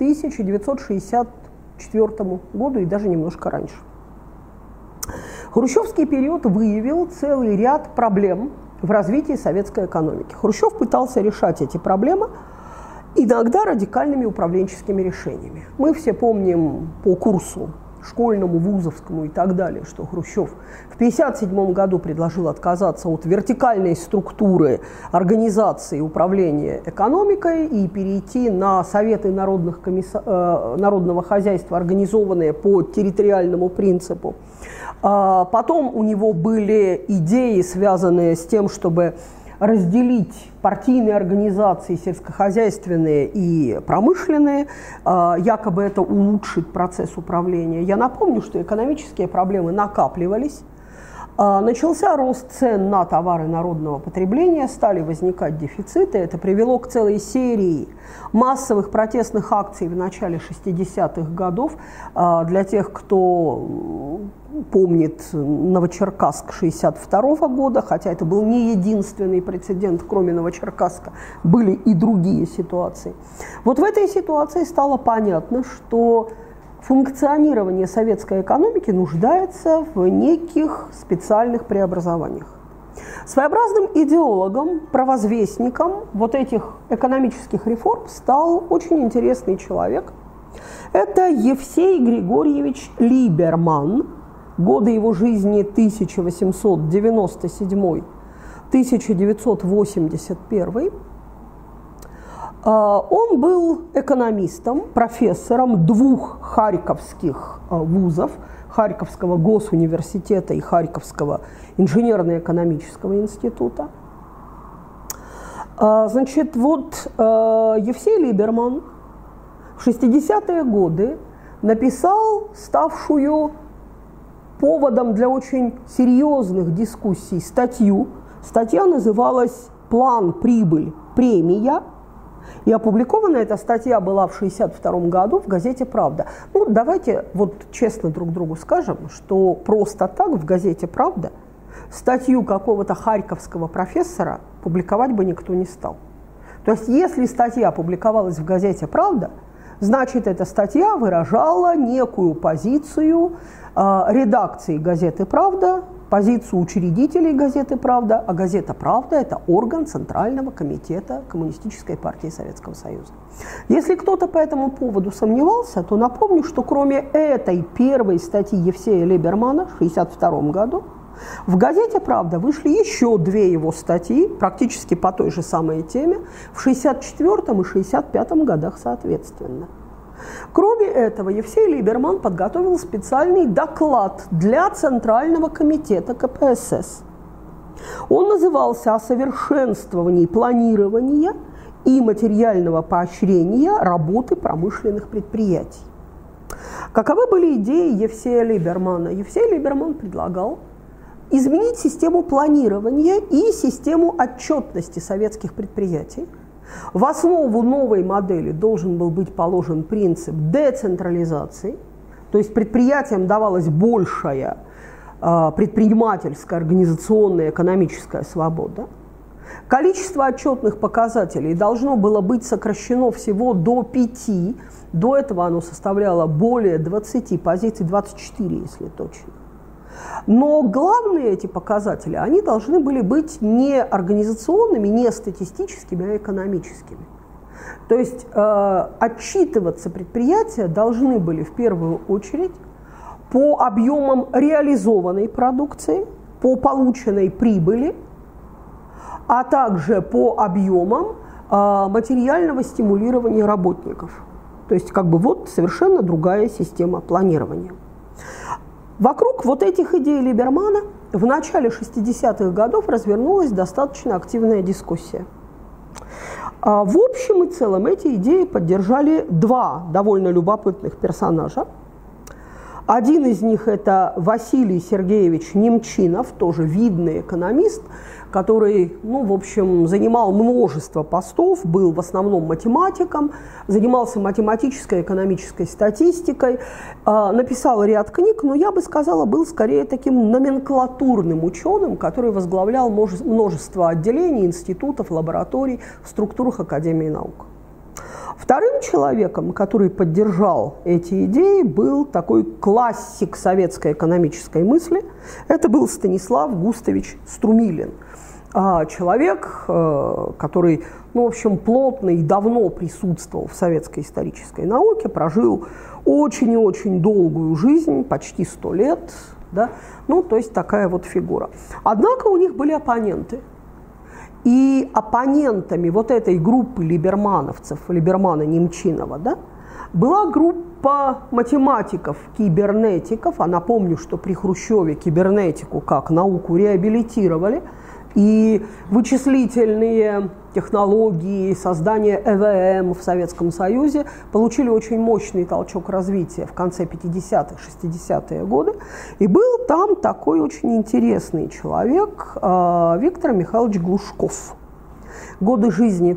1964 году и даже немножко раньше. Хрущевский период выявил целый ряд проблем в развитии советской экономики. Хрущев пытался решать эти проблемы иногда радикальными управленческими решениями. Мы все помним по курсу школьному, вузовскому и так далее, что Хрущев в 1957 году предложил отказаться от вертикальной структуры организации управления экономикой и перейти на советы народного хозяйства, организованные по территориальному принципу. Потом у него были идеи, связанные с тем, чтобы разделить партийные организации, сельскохозяйственные и промышленные, якобы это улучшит процесс управления. Я напомню, что экономические проблемы накапливались, начался рост цен на товары народного потребления, стали возникать дефициты, это привело к целой серии массовых протестных акций в начале 60-х годов. Для тех, кто помнит Новочеркасск 1962 года, хотя это был не единственный прецедент, кроме Новочеркасска, были и другие ситуации. Вот в этой ситуации стало понятно, что функционирование советской экономики нуждается в неких специальных преобразованиях. Своеобразным идеологом, провозвестником вот этих экономических реформ стал очень интересный человек. Это Евсей Григорьевич Либерман, годы его жизни 1897-1981. Он был экономистом, профессором двух харьковских вузов, Харьковского госуниверситета и Харьковского инженерно-экономического института. Значит, вот Евсей Либерман в 60-е годы написал ставшую поводом для очень серьезных дискуссий статью. Статья называлась «План, прибыль, премия». И опубликована эта статья была в 1962 году в газете «Правда». Ну, давайте вот честно друг другу скажем, что просто так в газете «Правда» статью какого-то харьковского профессора публиковать бы никто не стал. То есть если статья публиковалась в газете «Правда», значит, эта статья выражала некую позицию редакции газеты «Правда», позицию учредителей газеты «Правда», а газета «Правда» – это орган Центрального комитета Коммунистической партии Советского Союза. Если кто-то по этому поводу сомневался, то напомню, что кроме этой первой статьи Евсея Либермана в 1962 году в газете «Правда» вышли еще две его статьи, практически по той же самой теме, в 1964 и 1965 годах соответственно. Кроме этого, Евсей Либерман подготовил специальный доклад для Центрального комитета КПСС. Он назывался «О совершенствовании планирования и материального поощрения работы промышленных предприятий». Каковы были идеи Евсея Либермана? Евсей Либерман предлагал изменить систему планирования и систему отчетности советских предприятий. В основу новой модели должен был быть положен принцип децентрализации, то есть предприятиям давалась большая предпринимательская, организационная, экономическая свобода. Количество отчетных показателей должно было быть сокращено всего до 5, до этого оно составляло более 20 позиций, 24, если точно. Но главные эти показатели, они должны были быть не организационными, не статистическими, а экономическими. То есть отчитываться предприятия должны были в первую очередь по объемам реализованной продукции, по полученной прибыли, а также по объемам материального стимулирования работников. То есть как бы вот совершенно другая система планирования. Вокруг вот этих идей Либермана в начале 60-х годов развернулась достаточно активная дискуссия. В общем и целом эти идеи поддержали два довольно любопытных персонажа. Один из них – это Василий Сергеевич Немчинов, тоже видный экономист, который, в общем, занимал множество постов, был в основном математиком, занимался математической, экономической статистикой, написал ряд книг, но я бы сказала, был скорее таким номенклатурным ученым, который возглавлял множество отделений, институтов, лабораторий в структурах Академии наук. Вторым человеком, который поддержал эти идеи, был такой классик советской экономической мысли. Это был Станислав Густович Струмилин. Человек, который, в общем, плотно и давно присутствовал в советской исторической науке, прожил очень и очень долгую жизнь, почти 100 лет, да? То есть такая вот фигура. Однако у них были оппоненты. И оппонентами вот этой группы либермановцев, Либермана Немчинова, да, была группа математиков-кибернетиков. А напомню, что при Хрущеве кибернетику как науку реабилитировали, и вычислительные технологии, создание ЭВМ в Советском Союзе получили очень мощный толчок развития в конце 50-х, 60-е годы. И был там такой очень интересный человек Виктор Михайлович Глушков. Годы жизни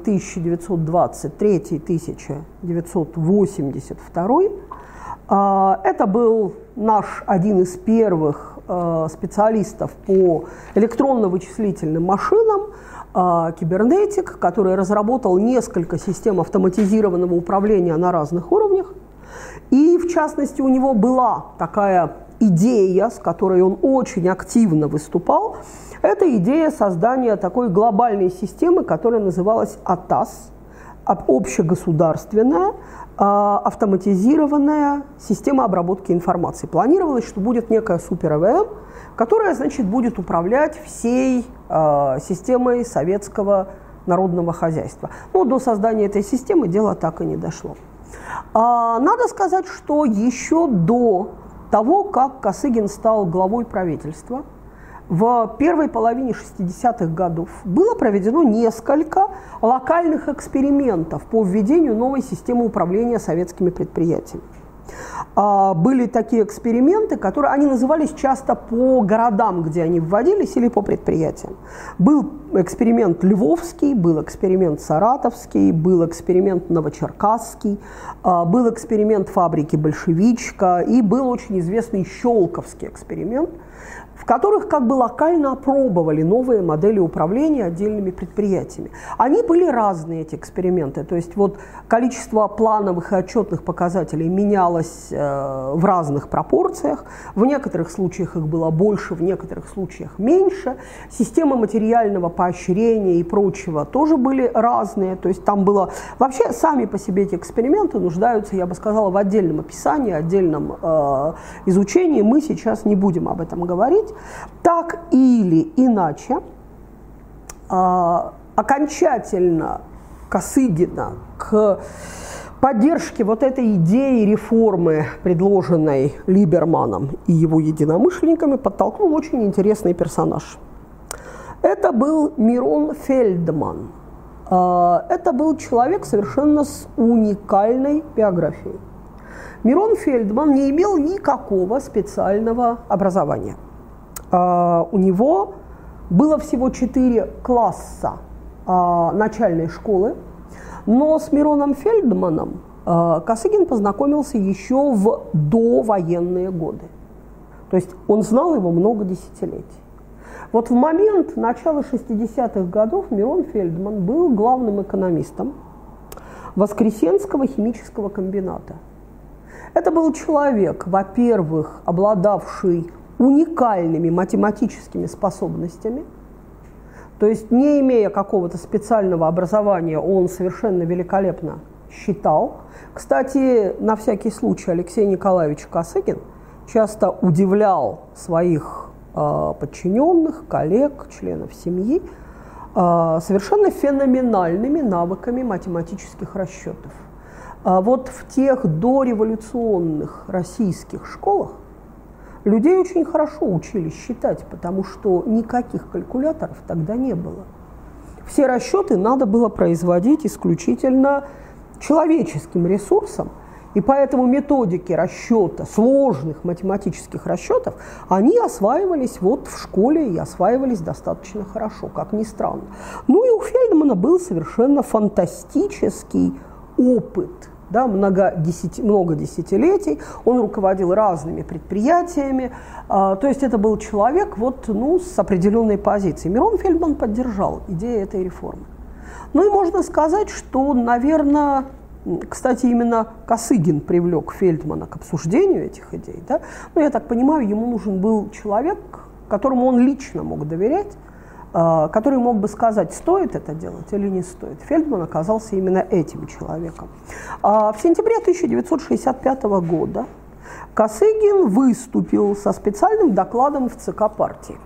1923-1982. Это был один из первых специалистов по электронно-вычислительным машинам, кибернетик, который разработал несколько систем автоматизированного управления на разных уровнях. И, в частности, у него была такая идея, с которой он очень активно выступал. Это идея создания такой глобальной системы, которая называлась АТАС, общегосударственная автоматизированная система обработки информации. Планировалось, что будет некая супер-ЭВМ, которая, значит, будет управлять всей системой советского народного хозяйства. Но до создания этой системы дело так и не дошло. Надо сказать, что еще до того, как Косыгин стал главой правительства, в первой половине 60-х годов было проведено несколько локальных экспериментов по введению новой системы управления советскими предприятиями. Были такие эксперименты, которые они назывались часто по городам, где они вводились, или по предприятиям. Был эксперимент Львовский, был эксперимент Саратовский, был эксперимент Новочеркасский, был эксперимент фабрики «Большевичка» и был очень известный Щелковский эксперимент, в которых как бы локально опробовали новые модели управления отдельными предприятиями. Они были разные, эти эксперименты. То есть вот количество плановых и отчетных показателей менялось в разных пропорциях. В некоторых случаях их было больше, в некоторых случаях меньше. Системы материального поощрения и прочего тоже были разные. То есть там было... Вообще сами по себе эти эксперименты нуждаются, я бы сказала, в отдельном описании, отдельном изучении. Мы сейчас не будем об этом говорить. Так или иначе, окончательно Косыгина к поддержке вот этой идеи реформы, предложенной Либерманом и его единомышленниками, подтолкнул очень интересный персонаж. Это был Мирон Фельдман. Это был человек совершенно с уникальной биографией. Мирон Фельдман не имел никакого специального образования. У него было всего 4 класса начальной школы, но с Мироном Фельдманом Косыгин познакомился еще в довоенные годы. То есть он знал его много десятилетий. Вот в момент начала 60-х годов Мирон Фельдман был главным экономистом Воскресенского химического комбината. Это был человек, во-первых, обладавший уникальными математическими способностями. То есть, не имея какого-то специального образования, он совершенно великолепно считал. Кстати, на всякий случай, Алексей Николаевич Косыгин часто удивлял своих подчиненных, коллег, членов семьи совершенно феноменальными навыками математических расчетов. Вот в тех дореволюционных российских школах людей очень хорошо учились считать, потому что никаких калькуляторов тогда не было. Все расчеты надо было производить исключительно человеческим ресурсом, и поэтому методики расчета, сложных математических расчетов, они осваивались вот в школе и осваивались достаточно хорошо, как ни странно. Ну и у Фельдмана был совершенно фантастический опыт. Да, много десятилетий, он руководил разными предприятиями, то есть это был человек вот, с определенной позицией. Мирон Фельдман поддержал идею этой реформы. Ну и можно сказать, что, наверное, кстати, именно Косыгин привлек Фельдмана к обсуждению этих идей. Да? Ну, я так понимаю, ему нужен был человек, которому он лично мог доверять, который мог бы сказать, стоит это делать или не стоит. Фельдман оказался именно этим человеком. В сентябре 1965 года Косыгин выступил со специальным докладом в ЦК партии.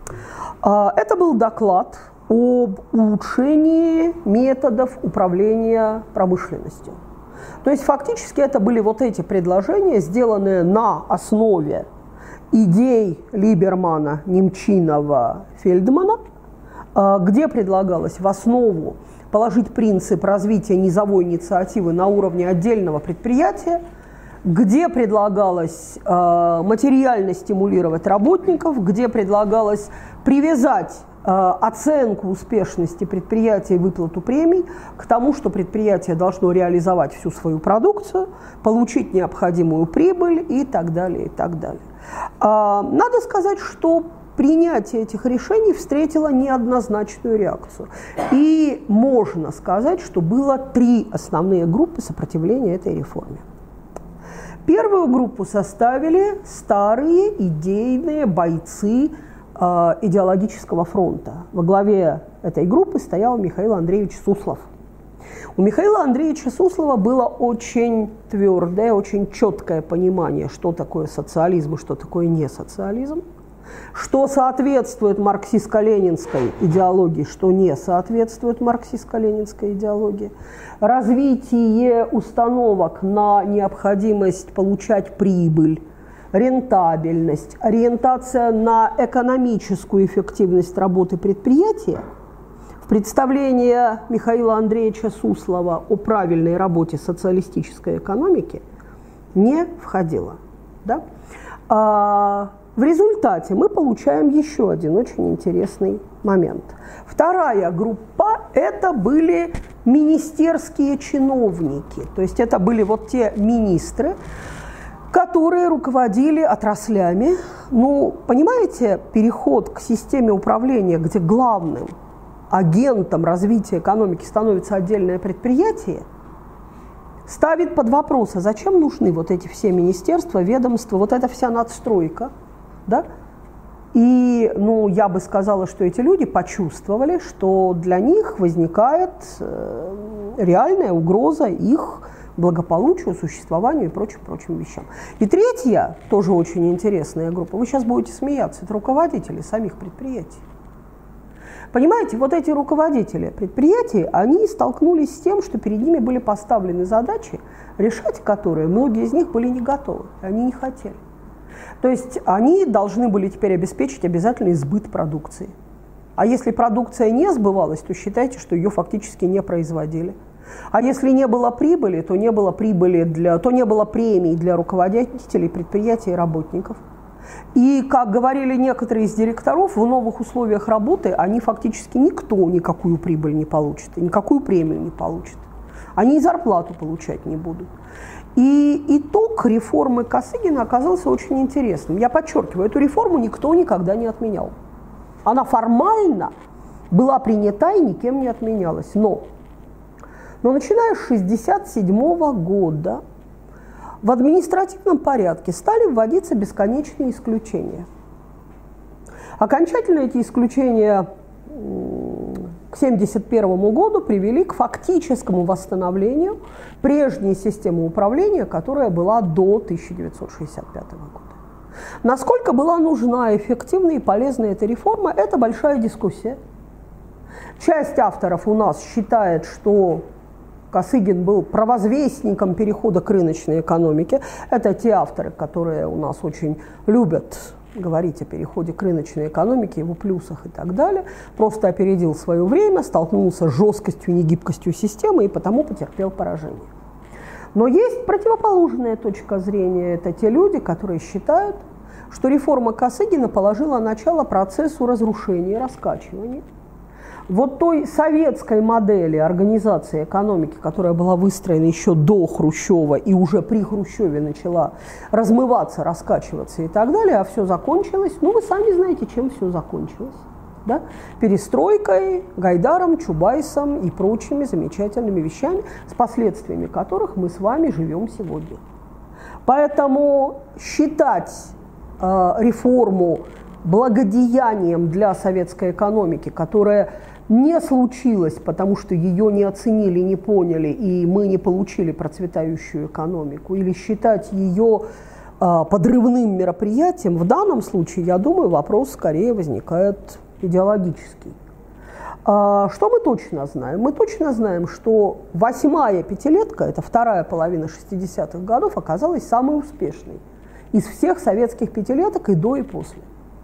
Это был доклад об улучшении методов управления промышленностью. То есть фактически это были вот эти предложения, сделанные на основе идей Либермана, Немчинова, Фельдмана, где предлагалось в основу положить принцип развития низовой инициативы на уровне отдельного предприятия, где предлагалось материально стимулировать работников, где предлагалось привязать оценку успешности предприятия и выплату премий к тому, что предприятие должно реализовать всю свою продукцию, получить необходимую прибыль и так далее, и так далее. Надо сказать, что принятие этих решений встретило неоднозначную реакцию. И можно сказать, что было 3 основные группы сопротивления этой реформе. Первую группу составили старые идейные бойцы идеологического фронта. Во главе этой группы стоял Михаил Андреевич Суслов. У Михаила Андреевича Суслова было очень твердое, очень четкое понимание, что такое социализм и что такое несоциализм, что соответствует марксистско-ленинской идеологии, что не соответствует марксистско-ленинской идеологии, развитие установок на необходимость получать прибыль, рентабельность, ориентация на экономическую эффективность работы предприятия, в представление Михаила Андреевича Суслова о правильной работе социалистической экономики не входило. Да? В результате мы получаем еще один очень интересный момент. Вторая группа – это были министерские чиновники, то есть это были вот те министры, которые руководили отраслями. Ну, понимаете, переход к системе управления, где главным агентом развития экономики становится отдельное предприятие, ставит под вопрос, а зачем нужны вот эти все министерства, ведомства, вот эта вся надстройка, да? И, я бы сказала, что эти люди почувствовали, что для них возникает реальная угроза их благополучию, существованию и прочим вещам. И третья, тоже очень интересная группа, вы сейчас будете смеяться, это руководители самих предприятий. Понимаете, вот эти руководители предприятий, они столкнулись с тем, что перед ними были поставлены задачи, решать которые многие из них были не готовы, они не хотели. То есть они должны были теперь обеспечить обязательный сбыт продукции. А если продукция не сбывалась, то считайте, что ее фактически не производили. А если не было прибыли, то не было премий для руководителей предприятий и работников. И, как говорили некоторые из директоров, в новых условиях работы они фактически никакую прибыль не получат, никакую премию не получат. Они и зарплату получать не будут. И итог реформы Косыгина оказался очень интересным. Я подчеркиваю, эту реформу никто никогда не отменял. Она формально была принята и никем не отменялась. Но начиная с 1967 года в административном порядке стали вводиться бесконечные исключения. Окончательно эти исключения к 1971 году привели к фактическому восстановлению прежней системы управления, которая была до 1965 года. Насколько была нужна, эффективна и полезна эта реформа, это большая дискуссия. Часть авторов у нас считает, что Косыгин был провозвестником перехода к рыночной экономике. Это те авторы, которые у нас очень любят говорить о переходе к рыночной экономике, его плюсах и так далее. Просто опередил свое время, столкнулся с жесткостью и негибкостью системы и потому потерпел поражение. Но есть противоположная точка зрения. Это те люди, которые считают, что реформа Косыгина положила начало процессу разрушения и раскачивания. Вот той советской модели организации экономики, которая была выстроена еще до Хрущева и уже при Хрущеве начала размываться, раскачиваться и так далее, а все закончилось, ну вы сами знаете, чем все закончилось. Да? Перестройкой, Гайдаром, Чубайсом и прочими замечательными вещами, с последствиями которых мы с вами живем сегодня. Поэтому считать реформу благодеянием для советской экономики, которая не случилась, потому что ее не оценили, не поняли, и мы не получили процветающую экономику, или считать ее подрывным мероприятием, в данном случае, я думаю, вопрос скорее возникает идеологический. Что мы точно знаем? Мы точно знаем, что 8-я пятилетка, это вторая половина 60-х годов, оказалась самой успешной из всех советских пятилеток и до, и после.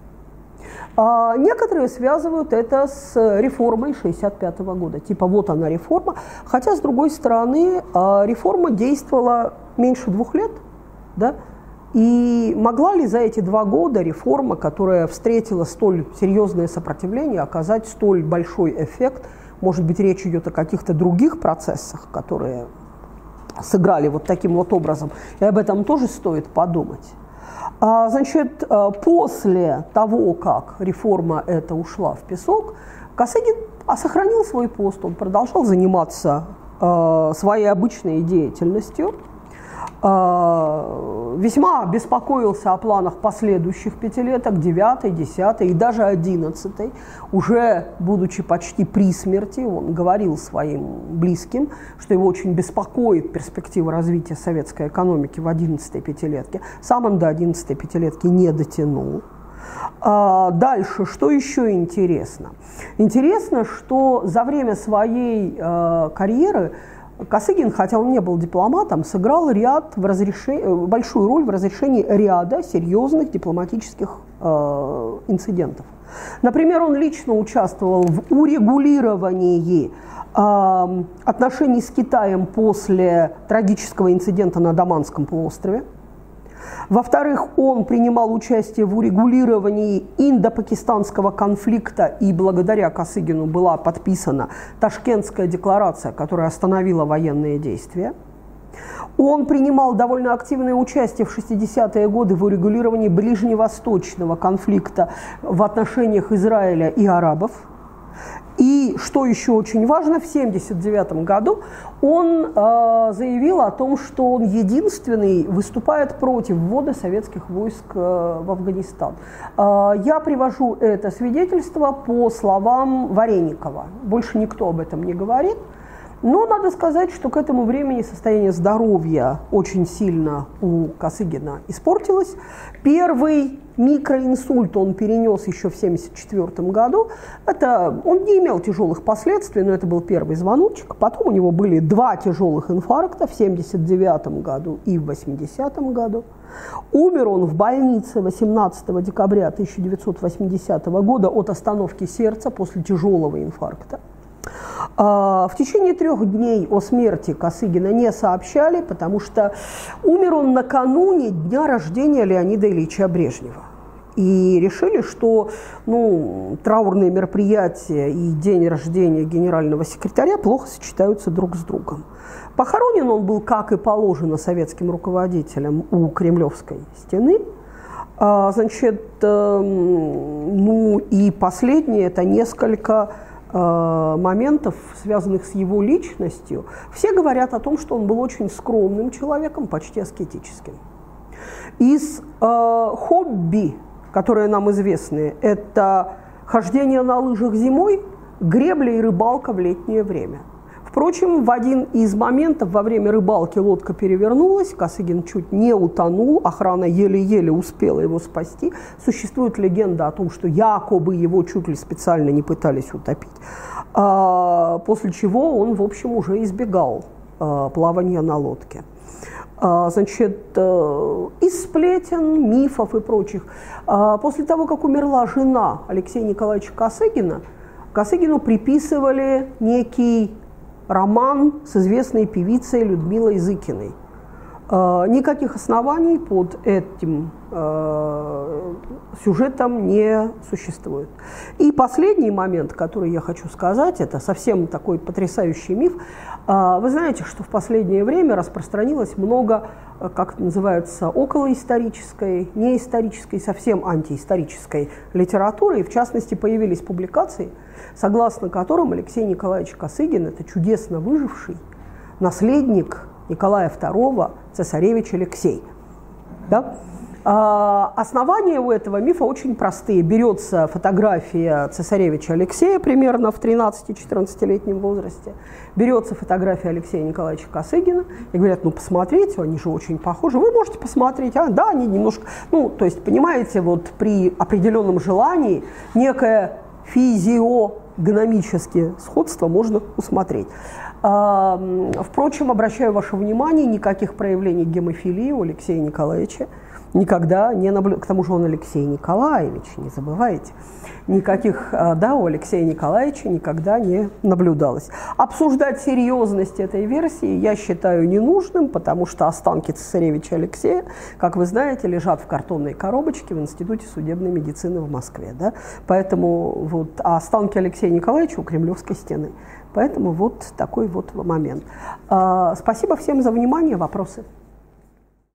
Некоторые связывают это с реформой 1965 года. Типа вот она реформа. Хотя, с другой стороны, реформа действовала меньше 2 лет. Да? И могла ли за эти 2 года реформа, которая встретила столь серьезное сопротивление, оказать столь большой эффект? Может быть, речь идет о каких-то других процессах, которые сыграли вот таким вот образом. И об этом тоже стоит подумать. Значит, после того, как реформа эта ушла в песок, Косыгин сохранил свой пост, он продолжал заниматься своей обычной деятельностью, весьма беспокоился о планах последующих пятилеток, 9-й, 10-й и даже 11-й. Уже будучи почти при смерти, он говорил своим близким, что его очень беспокоит перспектива развития советской экономики в 11-й пятилетке. Сам он до 11-й пятилетки не дотянул. Дальше, что еще интересно? Интересно, что за время своей карьеры Косыгин, хотя он не был дипломатом, сыграл большую роль в разрешении ряда серьезных дипломатических инцидентов. Например, он лично участвовал в урегулировании отношений с Китаем после трагического инцидента на Даманском полуострове. Во-вторых, он принимал участие в урегулировании индо-пакистанского конфликта, и благодаря Косыгину была подписана Ташкентская декларация, которая остановила военные действия. Он принимал довольно активное участие в 60-е годы в урегулировании ближневосточного конфликта в отношениях Израиля и арабов. И, что еще очень важно, в 1979 году он заявил о том, что он единственный выступает против ввода советских войск в Афганистан. Я привожу это свидетельство по словам Вареникова. Больше никто об этом не говорит. Но надо сказать, что к этому времени состояние здоровья очень сильно у Косыгина испортилось. Первый микроинсульт он перенес еще в 1974 году. Он не имел тяжелых последствий, но это был первый звоночек. Потом у него были 2 тяжелых инфаркта в 1979 году и в 1980 году. Умер он в больнице 18 декабря 1980 года от остановки сердца после тяжелого инфаркта. В течение 3 дней о смерти Косыгина не сообщали, потому что умер он накануне дня рождения Леонида Ильича Брежнева. И решили, что траурные мероприятия и день рождения генерального секретаря плохо сочетаются друг с другом. Похоронен он был, как и положено советским руководителям, у Кремлевской стены. Значит, и последнее – это несколько моментов, связанных с его личностью. Все говорят о том, что он был очень скромным человеком, почти аскетическим. Из хобби которые нам известны, это хождение на лыжах зимой, гребля и рыбалка в летнее время. Впрочем, в один из моментов во время рыбалки лодка перевернулась, Косыгин чуть не утонул, охрана еле-еле успела его спасти. Существует легенда о том, что якобы его чуть ли специально не пытались утопить, после чего он, в общем, уже избегал плавания на лодке. Значит, из сплетен, мифов и прочих. После того, как умерла жена Алексея Николаевича Косыгина, Косыгину приписывали некий роман с известной певицей Людмилой Зыкиной. Никаких оснований под этим сюжетом не существует. И последний момент, который я хочу сказать, это совсем такой потрясающий миф. Вы знаете, что в последнее время распространилось много, как это называется, околоисторической, неисторической, совсем антиисторической литературы. И в частности появились публикации, согласно которым Алексей Николаевич Косыгин – это чудесно выживший наследник Николая II, цесаревич Алексей. Да? Основания у этого мифа очень простые. Берется фотография цесаревича Алексея примерно в 13-14-летнем возрасте, берется фотография Алексея Николаевича Косыгина, и говорят, ну посмотрите, они же очень похожи, вы можете посмотреть, да, они немножко, ну, то есть, понимаете, вот при определенном желании некое физиогномическое сходство можно усмотреть. Впрочем, обращаю ваше внимание, никаких проявлений гемофилии у Алексея Николаевича никогда не наблюдалось. К тому же он Алексей Николаевич, не забывайте. Никаких, да, у Алексея Николаевича никогда не наблюдалось. Обсуждать серьезность этой версии я считаю ненужным, потому что останки цесаревича Алексея, как вы знаете, лежат в картонной коробочке в Институте судебной медицины в Москве. Да? Поэтому вот, а останки Алексея Николаевича у Кремлевской стены. Поэтому вот такой вот момент. Спасибо всем за внимание. Вопросы?